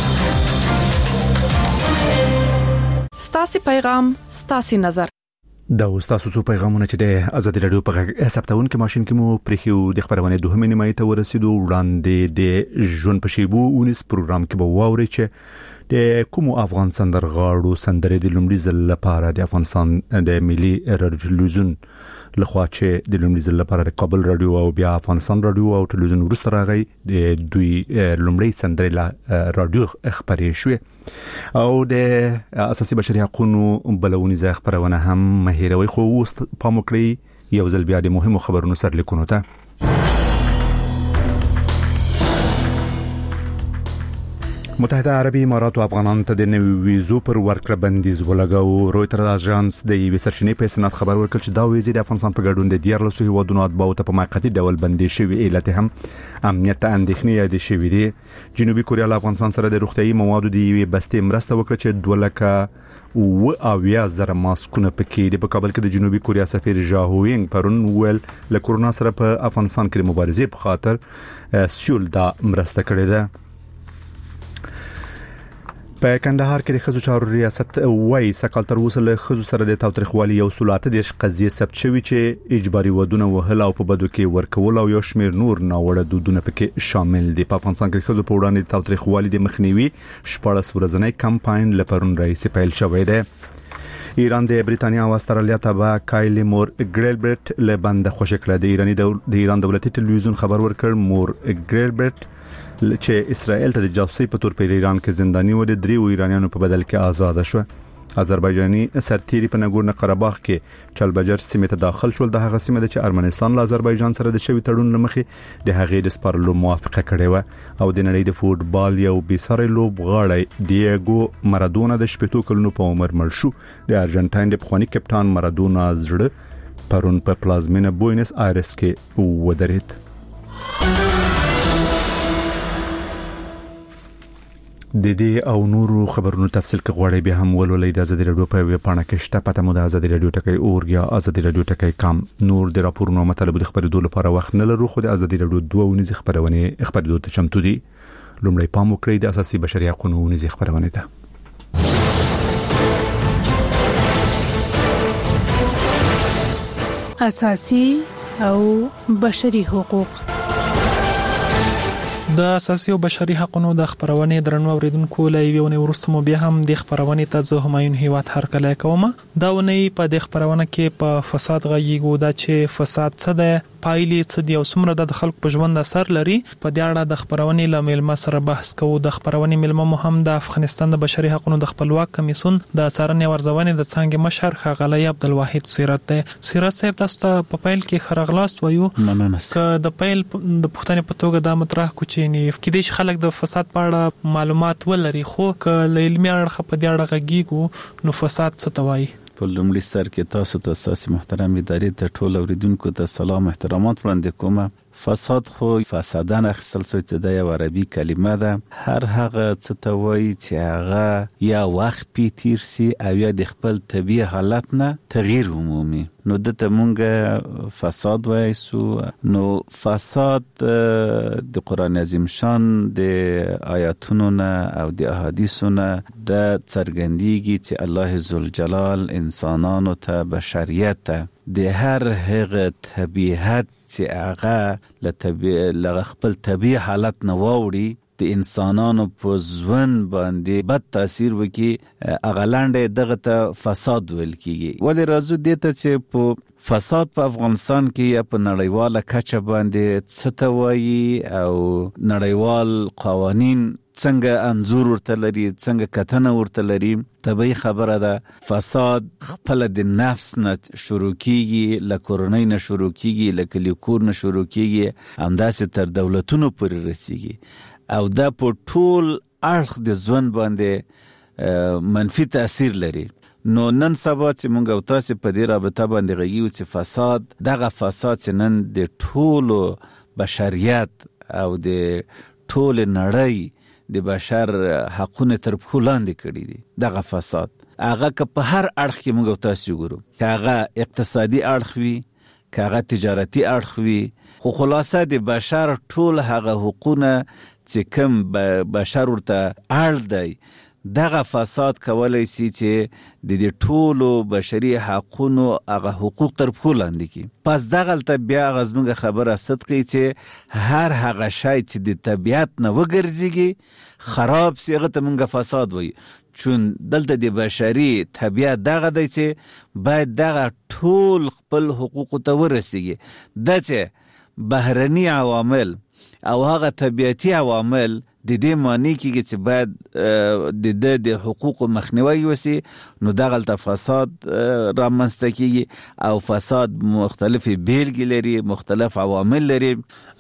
ستاسې پیغام ستاسې نظر. دا تاسو څو پیغامونه چې د ازادي رادیو په حسابتون کې ماشين کې مو پرخیو د خبرونه دوه نیمه ته ورسېدو. وړاندې د ژوند په شیبو اونیس پروګرام کې به واوري چې د کوم افغان سندرغاړو سندرې د لومړي ځل لپاره د افغانستان د ملي رادیو تلویزیون لخوا چې د لومړي ځل لپاره د کابل رادیو او بیا افغانستان رادیو او تلویزیون ورسره راغی د دوی لومړي سندرې لا رادیو خبرې شوې او د اساسي بشري حقوقو بلونیزه خبرونه هم مهیروي خو اوس په موکړی یو ځل بیا د مهمو خبرونو سر لیکونو ته. متحده عربي امارات او افغانان ته د نوي ویزو پر ورکړه بندیز ولګاو. رويتر اژانس د یوې سرچینې په اسناد خبر ورکړ چې دا ویزې د افغانستان په ګډون د دیارلسو هیوادونو اتباعو ته په موقتی ډول بندي شوی. علت هم امنیت اندېښنې یاد شوې دي. جنوبي کوریا له افغانستان سره د روغتيایي موادو د یوې بستې مرسته وکړه چې دوه لکه او اویا زره ماسکونه پکې د په کابل کې د جنوبي کوریا سفیر ژاهوینګ پرون ویل له کورونا سره په افغانستان کې مبارزې په خاطر سیول دا مرسته کړې ده. په کندهار کې د خزو چارو ریاست وای سکال تر اوسه له خزو سره د تاوتریخوالي یو سلاته د قضیه ثبت شوی چې اجباري ودونه وهل او په بدو کې ورکول او یو شمیر نور ناوړه دودونه پکې شامل دي. په افغانستان کې خزو په وړاندې تاوتریخوالي د مخنیوي شپږ ورځنی کمپاین لپاره رئیس پیل شوی دی. ایران د بریتانیا او استرالیا تبع کایلی مور ګریلبرټ له بند خوشی کړه. د ایرانی د ایران دولتي تلویزیون خبر ورکړ مور ګریلبرټ چې اسرائیل ته د جاسوسي په تور په ایران کې زنداني و د دریو ایرانیانو په بدل کې آزاد شو. آذربایجاني سرتیري په نګورنو قرهباغ کې چلبجر سیمه ته داخل شول. د هغه سیمه چې ارمنستان له آذربایجان سره د شوی تړون لمخې د هغې د سپارلو موافقه کړې و او د نړۍ د فوتبال یو بیساري لوبغاړی دیګو مارادونا د شپږ کلونو په عمر مړ شو. د ارجنټاین د پخوانی کپټان مارادونا زړه پرون په پلازمینه بوینس آیرس کې ودرېد. د دې او نورو خبرونو تفصیل کې غواړئ به هم ولولئ د ازادي رادیو په ویب پاڼه کې شته. پته مو د ازادي رادیو ټکی اور یا ازادي رادیو ټکی کام. نور د راپورونو مطلب د خبرېدو لپاره وخت نه لرو خو د ازادي رادیو دوه ونیز خبرونه خبرېدو ته چمتو دي. لومړی پام وکړئ د اساسي بشري حقوقو ونیز خبرونه ته. اساسي او بشري حقوق. د اساسي او بشري حقوقو د خبرونه درنو اوریدونکو لایوونه ورسمو بیا هم د خبرونه ته زه همایون هیواد هر کله کوم. دا ونی په د خبرونه کې په فساد غږیږو دا چې فساد څه ده پایلې څه دی او څومره د خلکو په ژوند اثر لري. په دې اړه د خبرونه لامل ما سره بحث کوو. د خبرونه ملما مهم د افغانستان د بشري حقوقو د خپلواک کمیسون د څارنې ورزونې د څنګه مشر خغلی عبدالواحد سیرت ده. سیرت صاحب تاسو ته په پیل کې خرغلاست وایو ک د پیل د پښتنې په توګه د مطرح کوچ نه کېدې چې خلک د فساد په اړه معلومات ولري خو ک علمي اړه په دې اړه غږیږو نو فساد څه توایي. په لومړي سر کې تاسو ته اساسي محترم ادارې ته ټول اوریدونکو ته سلام احترامات وړاندې کوم. فساد خو فسادن اخیستل شوی د یو عربي کلمه ده. هر هغه څه ته وایي چې هغه یا وخت پی تیر سي او یا د خپل طبيعي حالت نه تغییر عمومي نو دته مونږه فساد وایسو. نو فساد د قران عظیم شان د آیاتونو نه او د احادیثو نه د څرګندېږي چې الله ذوالجلال انسانانو ته بشریت ته د هر هغه طبيعت چې هغه له خپل طبيعي حالت نه واوړي د انسانانو په ژوند باندې بد تاثیر وکي هغه لاندې دغه ته فساد ویل کیږي. ولې راځو دې ته چې په فساد په افغانستان کې یا په نړیواله کچه باندې څه ته وایي او نړیوال قوانین څنګه انزور ورته لري، څنګه کتنه ورته لري. طبیعي خبره ده فساد خپل د نفس نه شروع کیږي، له کورنۍ نه شروع کیږي، له کلي کور نه شروع کیږي، همداسې تر دولتونو پورې رسیږي او دا په ټول اړخ د ژوند باندې منفي تاثیر لري. نو نن سبا چې مونږ او تاسو په دې رابطه باندې غږیو چې فساد، دغه فساد چې نن د ټولو بشریت او د ټول نړۍ د بشر حقونه تر پښو لاندې کړي دي. دغه فساد هغه که په هر اړخ کې مونږ او تاسو وګورو، که هغه اقتصادي اړخ وي، که هغه تجارتي اړخ وي، خو خلاصه د بشر ټول هغه حقونه چې کوم بشر ورته اړ دی، دغه فساد کولای شي چې د دې ټولو بشري حقونو هغه حقوق تر پښو لاندې کړي. پس دغلته بیا هغه زموږ خبره صدقي چې هر هغه شی چې د طبیعت نه وګرځېږي خراب سي، هغه ته موږ فساد وایي. چون دلته د بشري طبیعت دغه دی چې باید دغه ټول خپل حقوقو ته ورسیږي. دا چې بهرني عوامل او هغه طبیعتي عوامل د دې معنی کېږي چې باید د د د حقوقو مخنیوي وسی، نو دغلته فساد رامنځته کېږي او فساد مختلفې بیلګې لري، مختلف عوامل لري.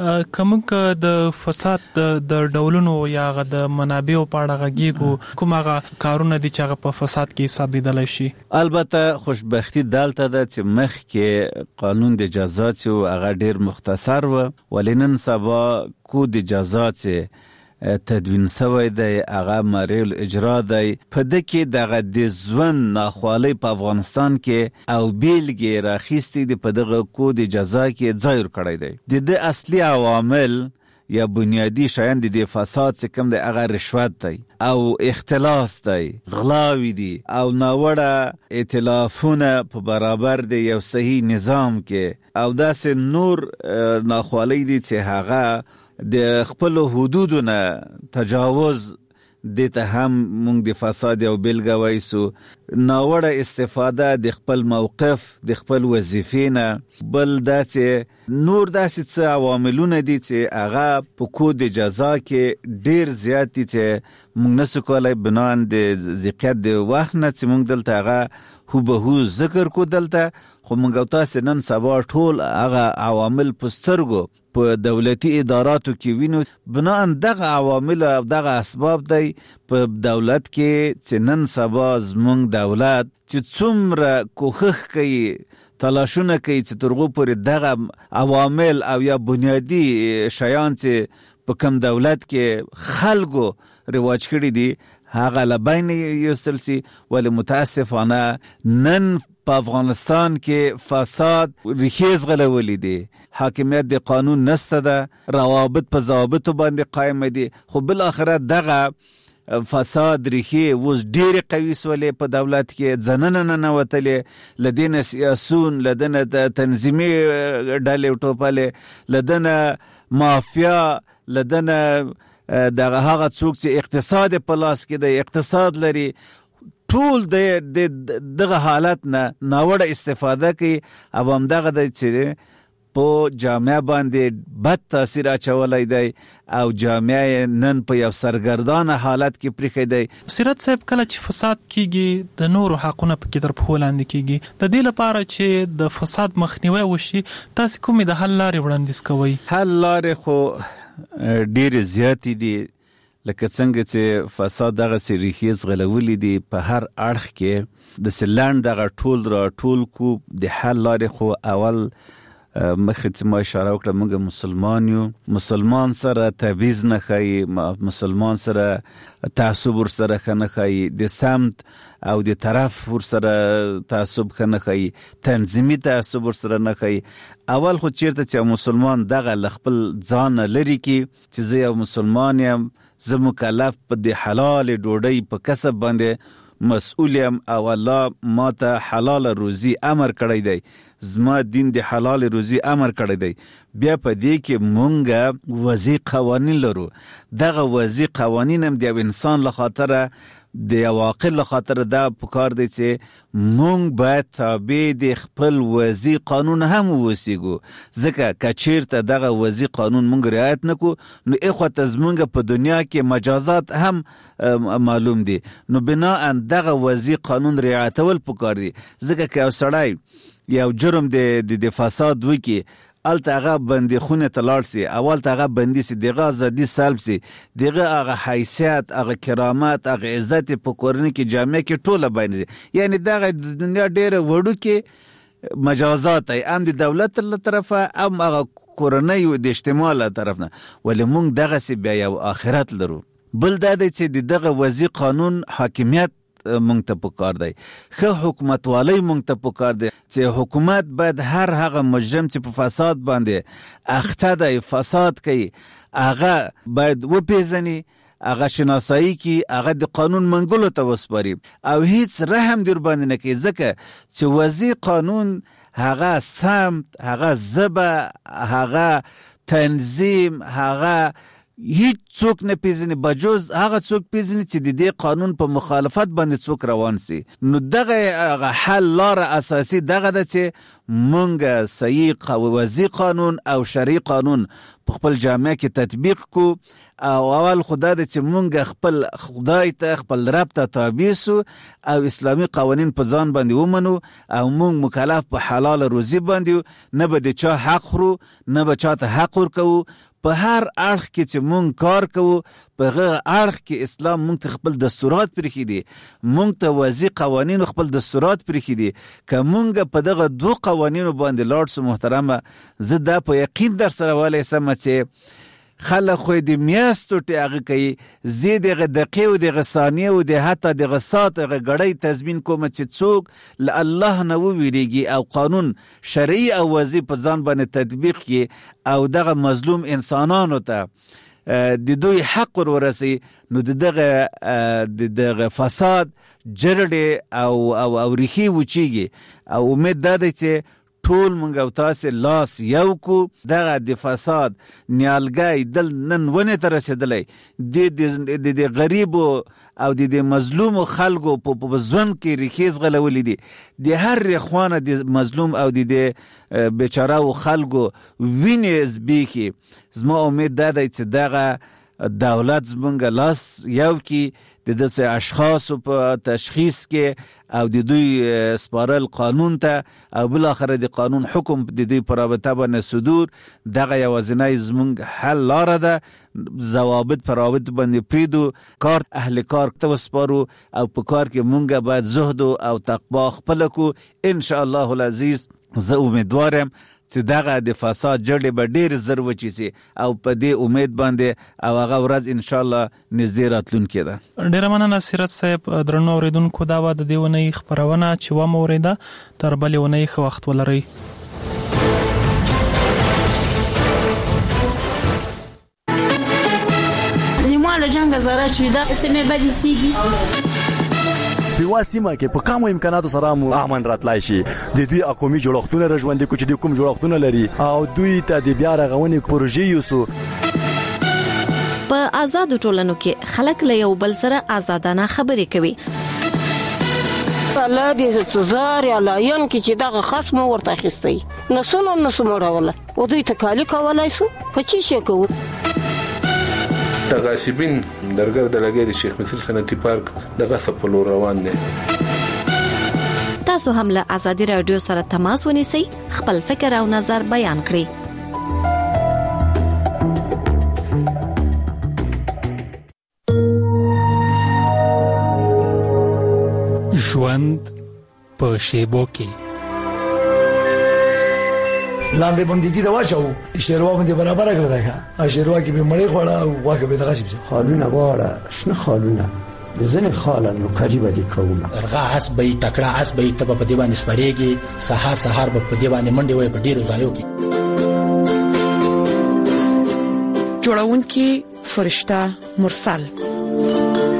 کومه د فساد د ډولونو یا د منابعو په اړه غږیږو، کومه کارونه دي چې هغه په فساد کې حسابېدلی شي؟ البته خوشبختی دلته ده چې مخکې قانون د جزا چې هغه ډیر مختصر و، ولې نن سبا کود جزا چې تدوین سوی دی هغه مری الاجرا دی. په دې کې دغه د ژوند ناخوالۍ په افغانستان کې او بیلګې راخیستې دي، په دغه کود جزا کې ځای ورکړی دی. د دې اصلي عوامل یا بنیادی شیان د دې فساد چې کوم دی هغه رشوت دی او اختلاس دی، غلاوی دی او ناوړه ائتلافونه په برابر دی یو صحیح نظام کې، او داسې نور ناخوالۍ دي چې هغه د خپل حدودو نه تجاوز دیتا هم مونږ د فساد او بیلګه وایسو. ناوړه استفاده د خپل موقف، د خپل وظیفې نه. بل دا چې نور داسې څه عواملونه دي چې هغه په کود جزا کې ډیر زیات دي چې مونږ نسو کولی بنان د ذکر د وخت نه چې مونږ دلته هغه هوبهو ذکر کو دلته، خو مونږ او تاسو نن سبا ټول هغه عوامل په سترګو په دولتي اداراتو کې وینو. بنان دغه عوامل او دغه اسباب دی په دولت کې چې نن سبا زمونږ دولت چې څومره کوښښ کوي، تلاشونه کوي چې ترغو پورې دغه عوامل او یا بنیادی شیان چې په کم دولت کې خلکو رواج کړي دي هغه لبین یوستل سي. ولی متاسفانه نن په افغانستان کې فساد ریښې ځغلولې دي، حاکمیت د قانون نسته ده، روابط په ضوابطو باندې قائم دي، خو بالاخره دغه فساد ریښې اوس ډېرې قوي سولې په دولت کې، ځننه ننوتلې، له دې نه سیاسون، له دې نه تنظیمي ډلې وټوپلې، له دې نه مافیا، له دې نه دغه هغه څوک چې اقتصاد په لاس کې دی، اقتصاد لري، ټول د دغه حالت نه ناوړه استفاده کوي او همدغه دی چې په جامعه باندې بد تاثیر اچولی دی او جامعه نن په یو سرګردانه حالت کې پریښی دی. سیرت صاحب، کله چې فساد کیږي د نورو حقونه پکې تر پښو لاندې کیږي، د دې لپاره چې د فساد مخنیوی وشي تاسو کومې د حل لارې وړاندیز کوئ؟ حل لارې خو ډېرې زیاتې دي، لکه څنګه چې فساد دغه سې ریښې ځغلولې دي په هر اړخ کې. د سلند دغه ټول را ټول کو د حل لارې خو اول مخکې چې ما اشاره وکړه، موږ مسلمان یو، مسلمان سره تبعیض نه ښایي، مسلمان سره تعصب ورسره ښه نه ښایي، د سمت او د طرف ورسره تعصب ښه نه ښایي، تنظیمي تعصب ورسره نه ښایي. اول خو چیرته چې مسلمان دغه له خپل ځان لري کې چې زه یو مسلمان یم، زه مکلف په د حلال ډوډۍ په کسب باندې مسئول یم او الله ما ته حلال روزي امر کړی دی، زما دین د حلال روزي امر کړی دی. بیا په دې کې مونږ وضعي قوانین لرو. دغه وضعي قوانین هم د انسان له خاطره د واقع له خاطره دا پکار دی چې مونږ باید تابع د خپل وضعي قانون هم ووسیږو. ځکه که چیرته دغه وضعي قانون مونږ رعایت نکو نو اخوته زمونږ په دنیا کې مجازات هم معلوم دي. نو بناء دغه وضعي قانون رعایتول پکار دي. ځکه که یو سړی یو جرم د د فساد وکي الته هغه بندي خونه ته لاړ سي، اول ته هغه بندي سي، دغه ازادي سلب سي، دغه هغه حیثیت، هغه کرامت، هغه عزت په کورنۍ کې جامع کې ټوله باندې، یعنی دغه د دنیا ډېر وړو کې مجازات ای هم د دولت له طرفه هم هغه کورنۍ د اجتماع له طرف نه. ولې مونږ دغه سي بیا یو آخرت لرو. بل دا دی چې دغه وضعي قانون حاکمیت مونږ ته پکار دی، ښه حکومتوالی مونږ ته پکار دی چې حکومت باید هر هغه مجرم چې په فساد باندې اخته دی، فساد کوي، هغه باید وپیژني، هغه شناسایی کی، هغه د قانون منګولو ته وسپاري او هیڅ رحم در باندې نه کوي. ځکه چې وضعي قانون هغه سمت، هغه ژبه، هغه تنظیم، هغه هیڅ څوک نه پیژني بجوز هغه څوک پیژني چې د دې قانون په مخالفت باندې څوک روان سي. نو دغه حل لار اساسي دغه ده چې مونږ صحیح وضعي قانون او شرعي قانون په خپل جامعه کې تطبیق کو او اول خدای دې چې مونږ خپل خدای ته خپل رب ته تابع سو او اسلامي قوانین په ځان باندې ومنو او مونږ مکلف په حلال روزي باندې نه به د چا حق خورو، نه به چاته حق ورکو. په هر اړخ کې چې مونږ کار کوو په هغه اړخ کې اسلام مونږ ته خپل دستورات پرېښي دي، مونږ ته وضعي قوانین خپل دستورات پرېښي دي. که مونږ په دغه دو قوانینو باندې لاړ سو محترمه، زه دا په یقین در سره ولی سم چې خلک خو د میاشتو هغه کوي، زه دغه دقیقې او دغه ثانیې او د حتی دغه ساعت هغه ګړۍ تضمین کوم چې څوک له الله نه وویریږي او قانون شرعي او وضعي په ځان باندې تطبیق کړي او دغه مظلوم انسانانو ته د دوی حق ورسي، نو دغه دغه فساد جرړې او او او ریخي وچیږي. او امید دا دی چې ټول مونږ او تاسې لاس یو کو، دغه د فساد نیالګی دل نن ونې ته رسېدلی، د غریبو او د مظلومو خلکو په ژوند کې ریښې ځغلولې دي، د هر رخوانه د مظلوم او د بیچارهو خلکو وینې زبېښي. زما امید دا دی چې دغه دولت زمونږ لاس یو کې د داسې اشخاصو په تشخیص کې او د دوی سپارل قانون ته او بالاخره د قانون حکم د دوی په رابطه باندې صدور، دغه یوازینی زمونږ حل لاره ده. ضوابط په رابط باندې پریدو، کار اهل کار ته وسپارو او په کار کې مونږ باید زهد او تقوا خپل کو. ان شاء الله العزیز زه امیدوارم چې دغه د فساد جړې به ډېر زر وچی سي او په دې امید باندې او هغه ورځ ان شاء الله نږدې راتلونکې ده. ډېره مننه سیرت صاحب. درنو اوریدونکو دا و د دې ونې خبرونه چې و مو اوریده، تر بلې ونې ښه وخت ولرئ. نیمه له جنګه زاره چې دا سمې بدې سیږي په سیمه کې په کومو امکاناتو سره مو امن راتلای شي. د دوی قومي جوړښتونه رژوندې کو چې د کوم جوړښتونه لري او دوی ته د بیا رغونې پروژې یوسو. په آزاد ټولنو کې خلک له یو بل سره آزادانه خبرې کوي. الله دې سزار یا لاین کې چې دغه خصم ورته اخیستی نو سونه نو سموړول او دوی ته کالی کولای سو په چی شي کوو. تغاسبین درګر د لګي د شیخ مصر صنعتي پارک دغه سپلو روان دي. تاسو هم له آزادي رادیو سره تماس ونیسئ، خپل فکر او نظر بیان کړئ. ژوند په شیبو کې لاندې بندګي دا واچو شیروا باندې برابر کړل دا شیروا کې به مړې خوړه او واګه به دغه شي خالونه واړه شنه خالونه ځنه خالن نو کاجی باندې کوم ارغا اس به ټکړه اس به ته په دې باندې سپریږي، سحر سحر به په دې باندې منډي وي په ډیرو ځایو کې. جوړونکي فرشته مرسل.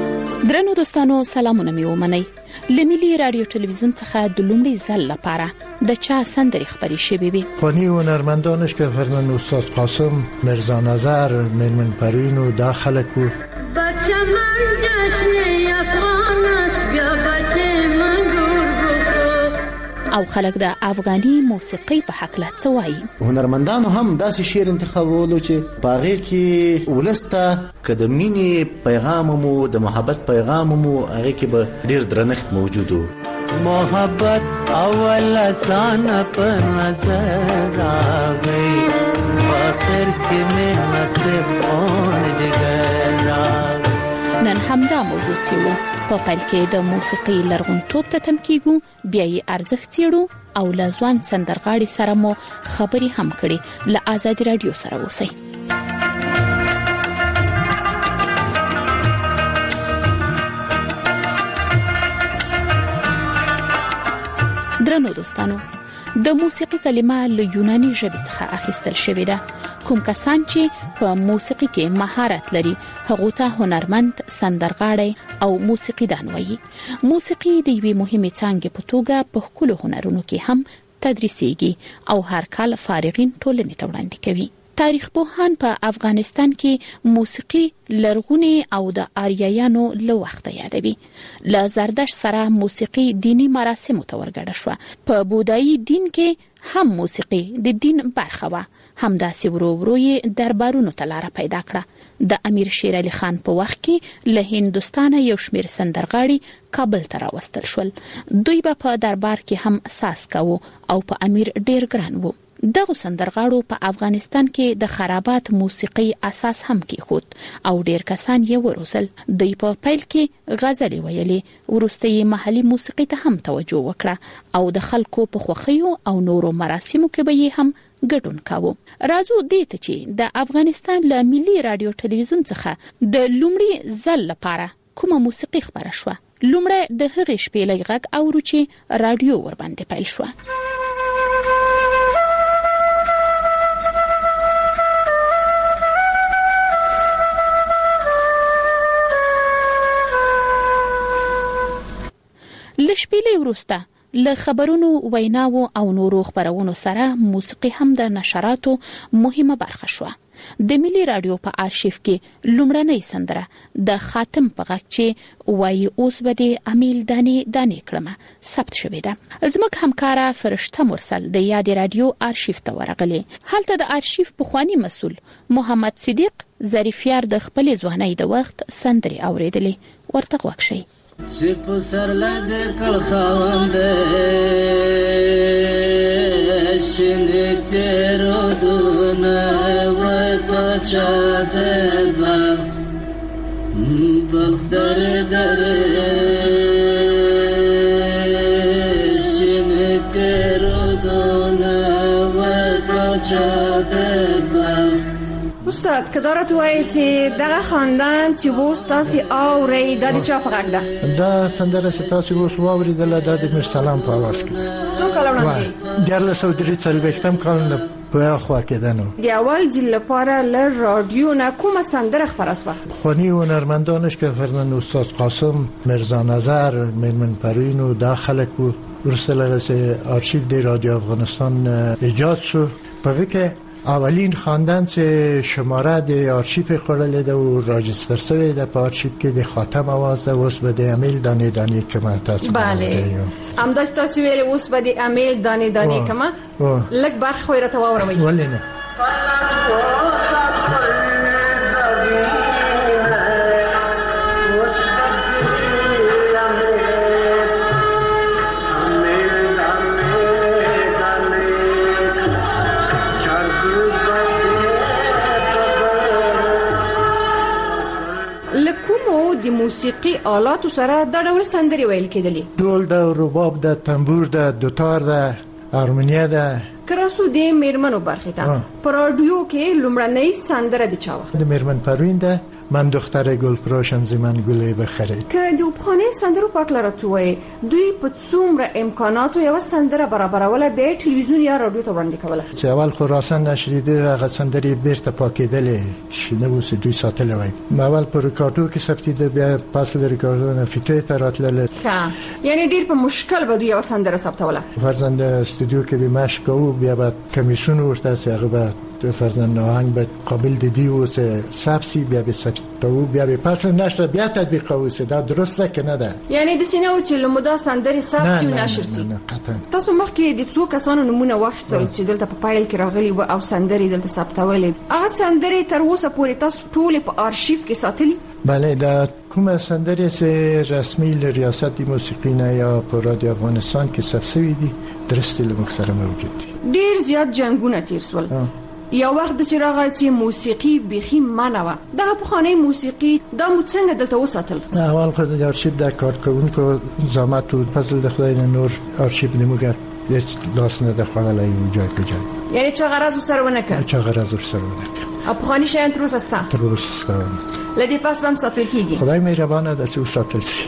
درنو دوستانو سلامونه مې ومنئ. لملي رادیو ټلویزیون څخه د لومړي ځل لپاره د چا سندري خبري شوي وي. فنی هنرمندانش که فرزند استاد قاسم، مرزا نظر، میرمن پروین و دا خلق و بچه من جشن افغان است بیا بچه من گور او خلک د افغاني موسیقي په حق لا څه وایي. هنرمندانو هم داسې شعر انتخابولو چې باغې کې ولسته قدمینی پیغام مو د محبت پیغام مو هغه کې به ډیر درنښت موجود وو. محبت اول آسان پر نظر راغی آخر کې مې نصیب اون جګر راغی. نن همدا موضوع څیړو. په پیل کې د موسیقي لرغونتوب ته تم کیږو، بیا یې ارزښت څیړو او له ځوان سندرغاړي سره مو خبري هم کړي. له آزادي رادیو سره اوسئ. درنو دوستانو، د موسیقي کلمه له یوناني ژبې څخه اخیستل شوې ده. کوم کسان چې په موسیقي کې مهارت لري هغه ته هنرمند، سندرغاړي او موسیقیدان وایي. موسیقي د یوې مهمې څانګې په توګه په ښکلو هنرونو کې هم تدریسيږي او هر کال فارغین ټولنې ته وړاندې کوي. تاریخ پوهان په افغانستان کې موسیقي لرغونی او د آریایانو له وخته یادوي. له زردشت سره موسیقي دینی مراسم متورګړه شو. په بودایي دین کې هم موسیقي د دین برخه و. همداسې ورو ورو یې دربارونو ته لار پیدا کړه. د امیر شیر علي خان په وخت کې له هندستان یو شمیر سندرغاړي کابل ته راوستل شول. دوی به په دربار کې هم ساز کاوه او په امیر ډیر ګران وو. دغه سندرغاړو په افغانستان کې د خرابات موسیقي اساس هم کېښود او ډیر کسان یې وروزل. دوی په پیل کې غزلې ویلې، وروسته یې محلي موسیقي ته هم توجه وکړه او د خلکو په خوښیو او نورو مراسمو کې به یې هم ګډون کاوه. راځو دې ته چې د افغانستان له ملي رادیو ټلویزیون څخه د لومړي ځل لپاره کومه موسیقي خبره شوه. لومړی د هغې شپېلې غږ اورو چې رادیو ورباندې پیل شوه. لشپېلې وروسته له خبرونو، ویناو او نورو خبرونو سره موسیقي هم د نشراتو مهمه برخه شوه. د ملي رادیو په آرشیف کې لومړنۍ سندره د خاتم په غږ چې وایي اوس به د امیل دانې دانې کړمه ثبت شوې ده. زموږ همکاره فرشته مرسل د یاد رادیو آرشیف ته ورغلې. هلته د آرشیف پخوانی مسؤل محمد صدیق ظریفیار د خپل ځوانۍ د وخت سندري اوریدلې. ورته غوږ شئ. چې په سر لده کل خواند شنه تیرو دونه وقت شده بم بخدر در شنه تیرو دونه وقت شده بم. استاد که دارت وایي چې دغه خاندان چې ووس تاسې اورئ دا د چا په غږ ده؟ دا سندره چې تاسې اوس واورېدله دا د میرسلام په اواز کې ده. څو کاله وړاندې؟ دیارلس سوه درې څلوېښتم کال نه په خوا کې ده. نو د اول ځل لپاره له رادیو نه کومه سندره خپره شوه؟ خواني هنرمندانش که فرزند استاد قاسم، مرزا نظر، میرمن پروین و دا خلق و وروسته له هغې آرشیف د رادیو افغانستان ایجاد شو. په هغې کې اولین خواندن چې شماره د آرشیف خوړلې ده او راجستر شوی ده په آرشیف کې د خاتم आवाज ده. اوس به د امیل دانې دانې کما تاسو بله همداسې تاسو ویل اوس به د امیل دانې دانې کما لږ برخه خو یې راته واوروئ. ولې نه؟ د موسیقي آلاتو سره دا ډول سندري ویل کېدلې؟ ډول ده، رباب ده، تنبور ده، دوتار ده، هارمونیه ده. کراسو د میرمنو برخې ته په رادیو کې لومړنۍ سندره د چا وه؟ د میرمن پروین ده من دختر گلفروشم زمن گلی بخرید. که د پخوانی سندرو پاک لرتوي دوی په څومره امکاناتو یو سندره برابروله به ټلویزیون یا رادیو ته وړاندې کوله. چې اول خراسان نشریده هغه سندرې بیرته پاکېدلې چې نو اوس دوی ساتلې وای. اول پر ریکارډو کې ثبتېده بیا پاس د ریکارډونو فکرې ته راتلل. ها یعنی ډیر په مشکل به دوی یو سندره ثبتوله. فرزند استودیو کې به مشق کوو بیا به کمیسیون ورته هغه به دو فرزند آهنگ به قابل دیدی و سبسی بیا به ثبتو بیا به پس نشر بیا تطبیق او دا درسته که نه ده. یعنی د سینو چې لمدا سندري ثبت او نشر سي. تاسو مخکې د څو کسانو نمونه واخیستل چې دلته په پایل کې راغلي و او سندري دلته ثبتولې. هغه سندري تر اوسه پورې تاسو ټول په آرشیف کې ساتلي؟ بله دا کومه سندري سه رسمي ل ریاست موسیقي نه یا په رادیو افغانستان کې ثبت شوی دي درسته لمخسره موجود دي. ډیر زیات جنگونه تیر سول. یا وخت د چراغ چې موسیقي بيخي منوه دا په خانه موسیقي د مڅنګ دلته وساتل. اول خو د آرشیف د کارکونکو زحمت او فضل د خدای نور آرشیف نموګر هیڅ لاس نه د خلای جای په جای. یعنی چې غرض سره ونه کړ. چې غرض سره ونه کړ. په خانه شین تر اوسه ستا. تر اوسه ستا. لدی پاس بم ساتل کیږي. خدای مهربانه ده چې ساتل شي.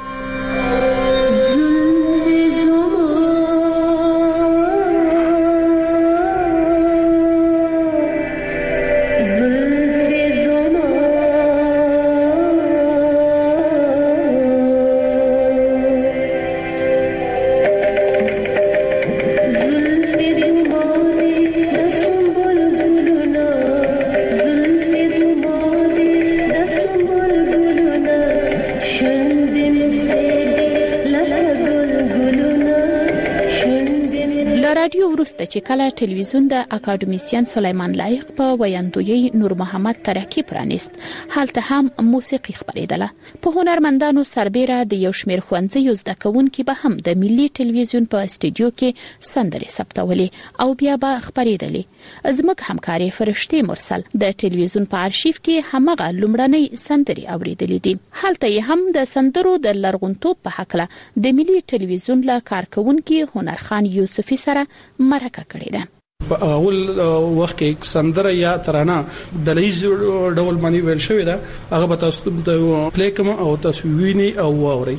وروسته چې کله ټلویزیون د اکاډمیسین سلیمان لایق په ویاندوی نور محمد ترکی پرانیست حالته هم موسیقي خبرېدله. په هنرمندانو سربېره د یو شمېر ښوونځیو زده کوونکي به هم د ملي ټلویزیون په استودیو کې سندرې ثبتولې او بیا به خبرېدلې. زموږ همکاري فرشتي مرسل د ټلویزیون په آرشیف کې همغه لومړنۍ سندرې اوریدلې دي. حالته یې هم د سندرو د لرغونتوب په حق له د ملي ټلویزیون له کارکونکي هنرخان یوسفي سره مرکه کړې ده. په اول وخت کې سندره یا ترانه د لیز ډول باندې ویل شوې ده هغه به تاسو ته پلی کوم او تاسو ویني او واوري.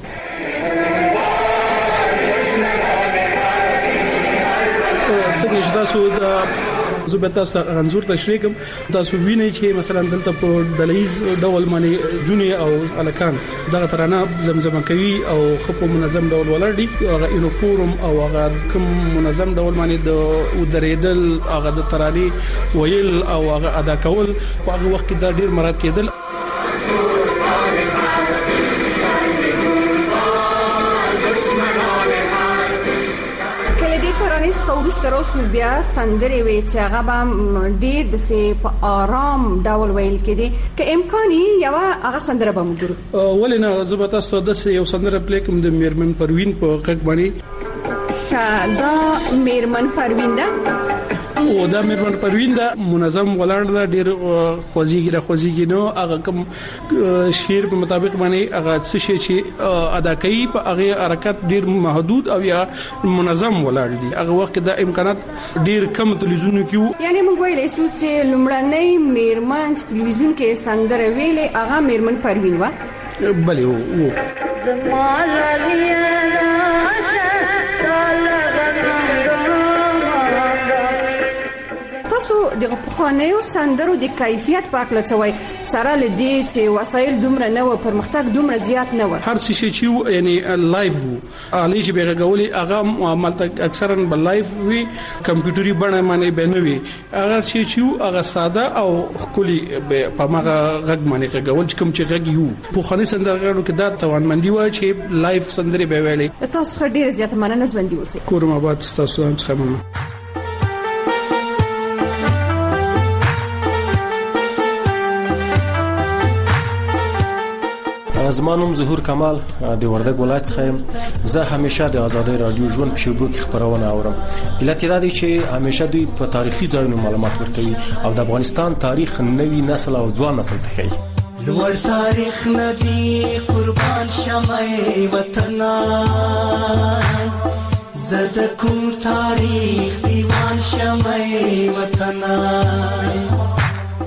څنګه چې تاسو د زبتا انزور تشریح کوم تاسو وینئ چې مثلا دلته په دلیز ډول باندې جونی او الکان دغه ترانه زمزمه کوي او خپل منظم ډول ولري هغه یونیفورم او هغه کوم منظم ډول باندې د ودریدل هغه د ترانه ویل او هغه ادا کول په هغه وخت کې دا ډیر مراد کېدل. ترانیس خورو سره سو بیا سندري وی چې هغه به ډیر د سي په آرام ډول ویل کېدي که امکاني یو هغه سندره به موږ ولنه زبتا ستو د یو سندره پلی کوم د میرمن پروین په غږ باندې دا میرمن پروین ده او دا میرمن پروین دا منظم ولاړ دا ډیر خوځيږي را خوځيږي نو هغه کوم شعر په مطابق باندې هغه څه شي چې ادا کوي په هغه حرکت ډیر محدود او یا منظم ولاړ دي. هغه وخت دا امکانات ډیر کم تلویزیون کې یعنی موږ ویلې سو چې لومړنۍ میرمن تلویزیون کې سندره ویلې هغه میرمن پروین و. بله و د پخوانیو سندرو د کیفیت په اړه څه وایي سره لدی چې وسایل دومره نه و پرمختګ دومره زیات نه و هر څه چې یعنی لایف علي چې بیرغولي هغه عملته اکثرا بل لایف وی کمپیوټري بڼه باندې بنوي هغه چې هغه ساده او خولي په ماغه غږ باندې غول چې کوم چې غږ یو پخوانی سندرغاړو کې دا توانمندي و چې لایف سندري به ویلې. تاسو ډیره زیاته مننه زبندي اوسئ. کورم آباد تاسو هم څخه مننه. زمانوم ظهور کمال د وردګ ولایت څخه زه همیشه د آزادۍ رادیو ژوند په شیبو کې خبرونه اورم. علت دا دی چې همیشه دوی په تاریخي ځایونو معلومات ورکوي او د افغانستان تاریخ نوی نسل او ځوان نسل ته ښیي. لوړ تاریخ ندی قربان شمه وطن زد کوم تاریخ دیوان شمه وطن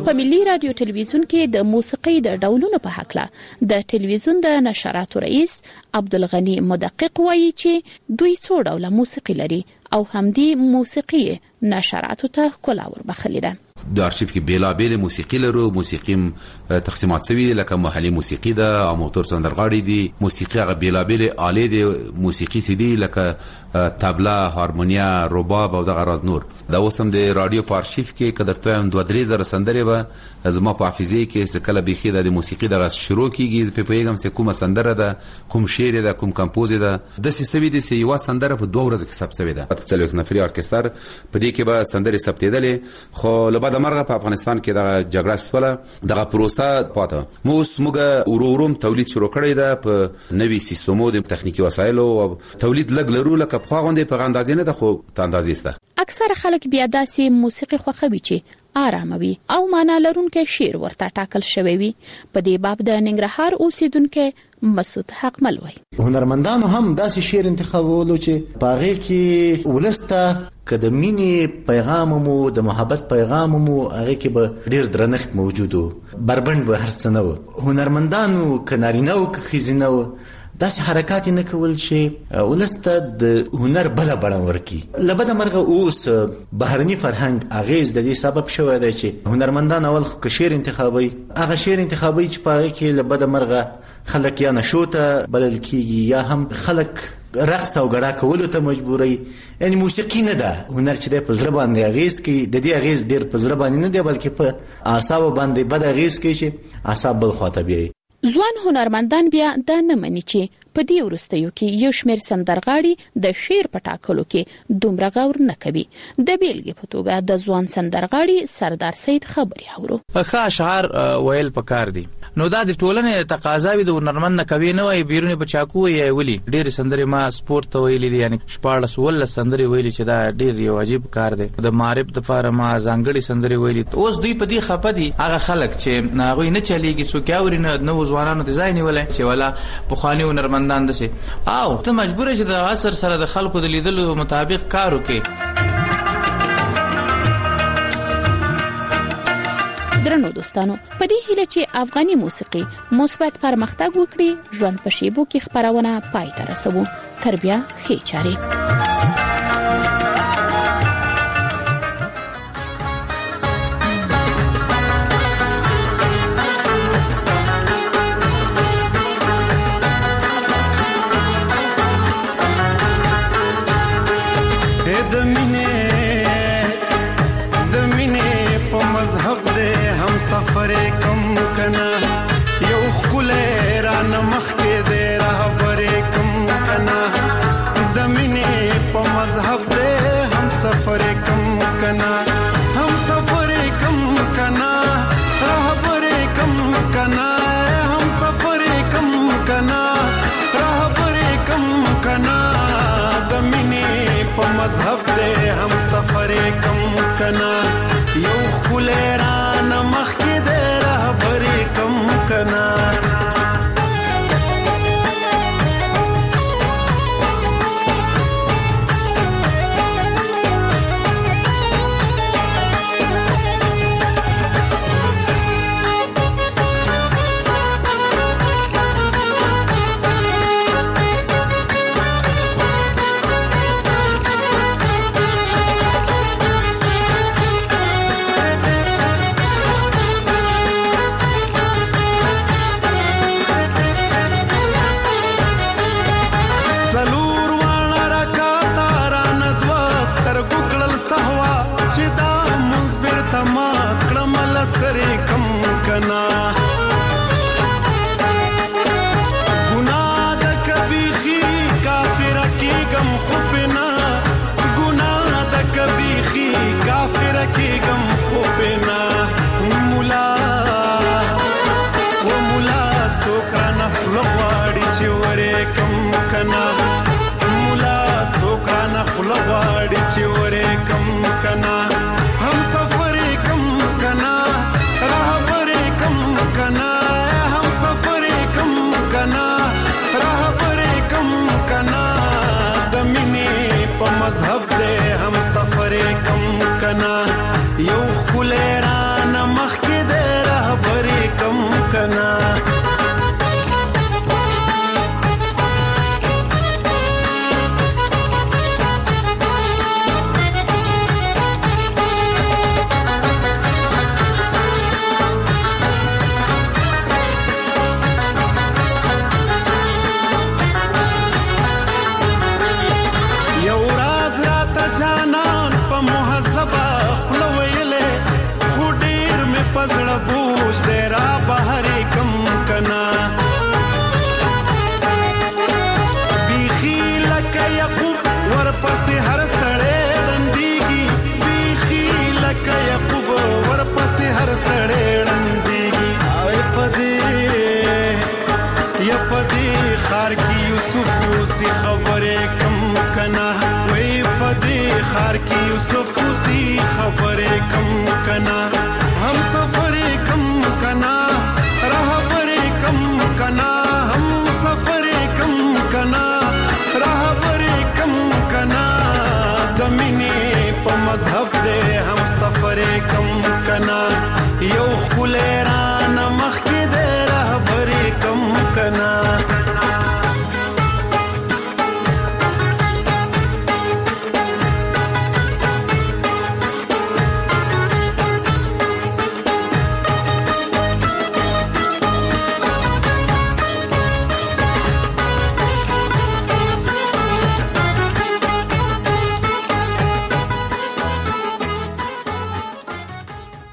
په ملي رادیو ټلویزیون کې د موسیقي د ډولونو په حق له د ټلویزیون د نشراتو رئیس عبدالغنی مدقق وایي چې دوی څو ډوله موسیقي لري او همدې موسیقي نشراتو ته ښکلا وربخلې ده. د ارشیف کې بیلابېل موسیقي لرو، موسیقي تقسیمات شوی دي لکه محلي موسیقي ده، اماتور سندرغاړي دي، موسیقي هغه بیلابېل آلې دي موسیقي سي دي لکه طبله، هارمونیا، رباب او دغه راز نور. دا اوسم د رادیو په ارشیف کې کدرته هم دوه درې زره سندرې به زما په حافظه کې څه کله بيخي د موسیقي دغه شروع کیږي په پیغام څه کومه سندره ده، کوم شعر ده، کوم کمپوز ده، د څه سوي دي چې یو سندره په دوه ورځې کې ثبت شوی ده. په څلوېښت نفري ارکستر په دې کې به سندرې ثبتېدلې، خو د مرغه په افغانستان کې د جګړه سوله دغه پروسه پاته مو سمګه وروروم تولید شروع کړی ده په نوي سیستمو د تخنیکی وسایلو او تولید لګ لرو لکه په غونډې په اندازې نه ده خو ته اندازې سته. اکثر خلک بیا داسې موسیقي خوښوي چې آرام وي او معنا لرونکي شعر ورته ټاکل شوی وي. په دې باب د ننګرهار اوسیدونکو مسعود حقمل وایي هنرمندانو هم داسې شعر انتخابولو چې باغې کې ولسته کده مینې پیغام مو د محبت پیغام مو هغه کې به ډیر درنښت موجود وو، بربند به هر څه نه و. هنرمندانو کنارینه او خزینه و داسې حرکات نه کول چې ولسته د هنر بل بڼه ورکی. لبد مرغه اوس بهرني فرهنګ اغیز د دې سبب شوی دی چې هنرمندان اول خو شعر انتخابي، هغه شعر انتخابي چې پاره کې لبد مرغه خلک یا نشوته بلل کیږي یا هم خلک رقص او غړا کولو ته مجبوري. یعنی موسیقي نه ده هنر چې د پزړه باندې اغیز کوي، د دې اغیز ډیر پزړه باندې نه دی بلکې په اعصاب باندې بد اغیز کوي چې اعصاب بل خواته بیاي. ځوان هنرمندان بیا دا نه مني چې په دې ورستیو کې یو شمېر سندرغاړي د شعر په ټاکلو کې دومره غور نه کوي. د بیلګې په توګه د ځوان سندرغاړي سردار سید خبري اورو ښه اشعار ویل پکار دي، نو دا د ټولنې تقاضاوي د هنرمند نه کوي نه وي بیرونی په چاکو یې ویلي. ډېر سندرې ما سپورت ته ویلي دي، یعنی شپاړس ولس سندرې ویلي چې دا ډېر یو عجیب کار دی. د معرب د لپاره ما ځانګړي سندرې ویلي. اوس دوی په دې خپه دي هغه خلک چې هغه نه چلیږي څوک اوري نه نو ځوانانو ته ځای نیولای چې ولا په خواني هنرمندان دي او ته مجبور یې د عصر سره د خلکو د لیدلو مطابق کار وکړي. درنو دوستانو، په دې هیله چې افغاني موسیقي مثبت پرمختګ وکړي، ژوند په شیبو کې خبرونه پای ته رسوو. تر بیا ښې چارې. سفر کم کنا یو خله را نمخ کې دې راهبر کم کنا د مینې په مذهب دې هم سفر کم کنا هم سفر کم کنا راهبر کم کنا هم سفر کم کنا راهبر کم کنا د مینې په مذهب دې هم سفر کم کنا یو خله را نمخ کې دې راهبر کم کنا مذهب دې هم سفر کم کنا یو خله را نمخ کې خار کې یوسف وسی خبره کم کنا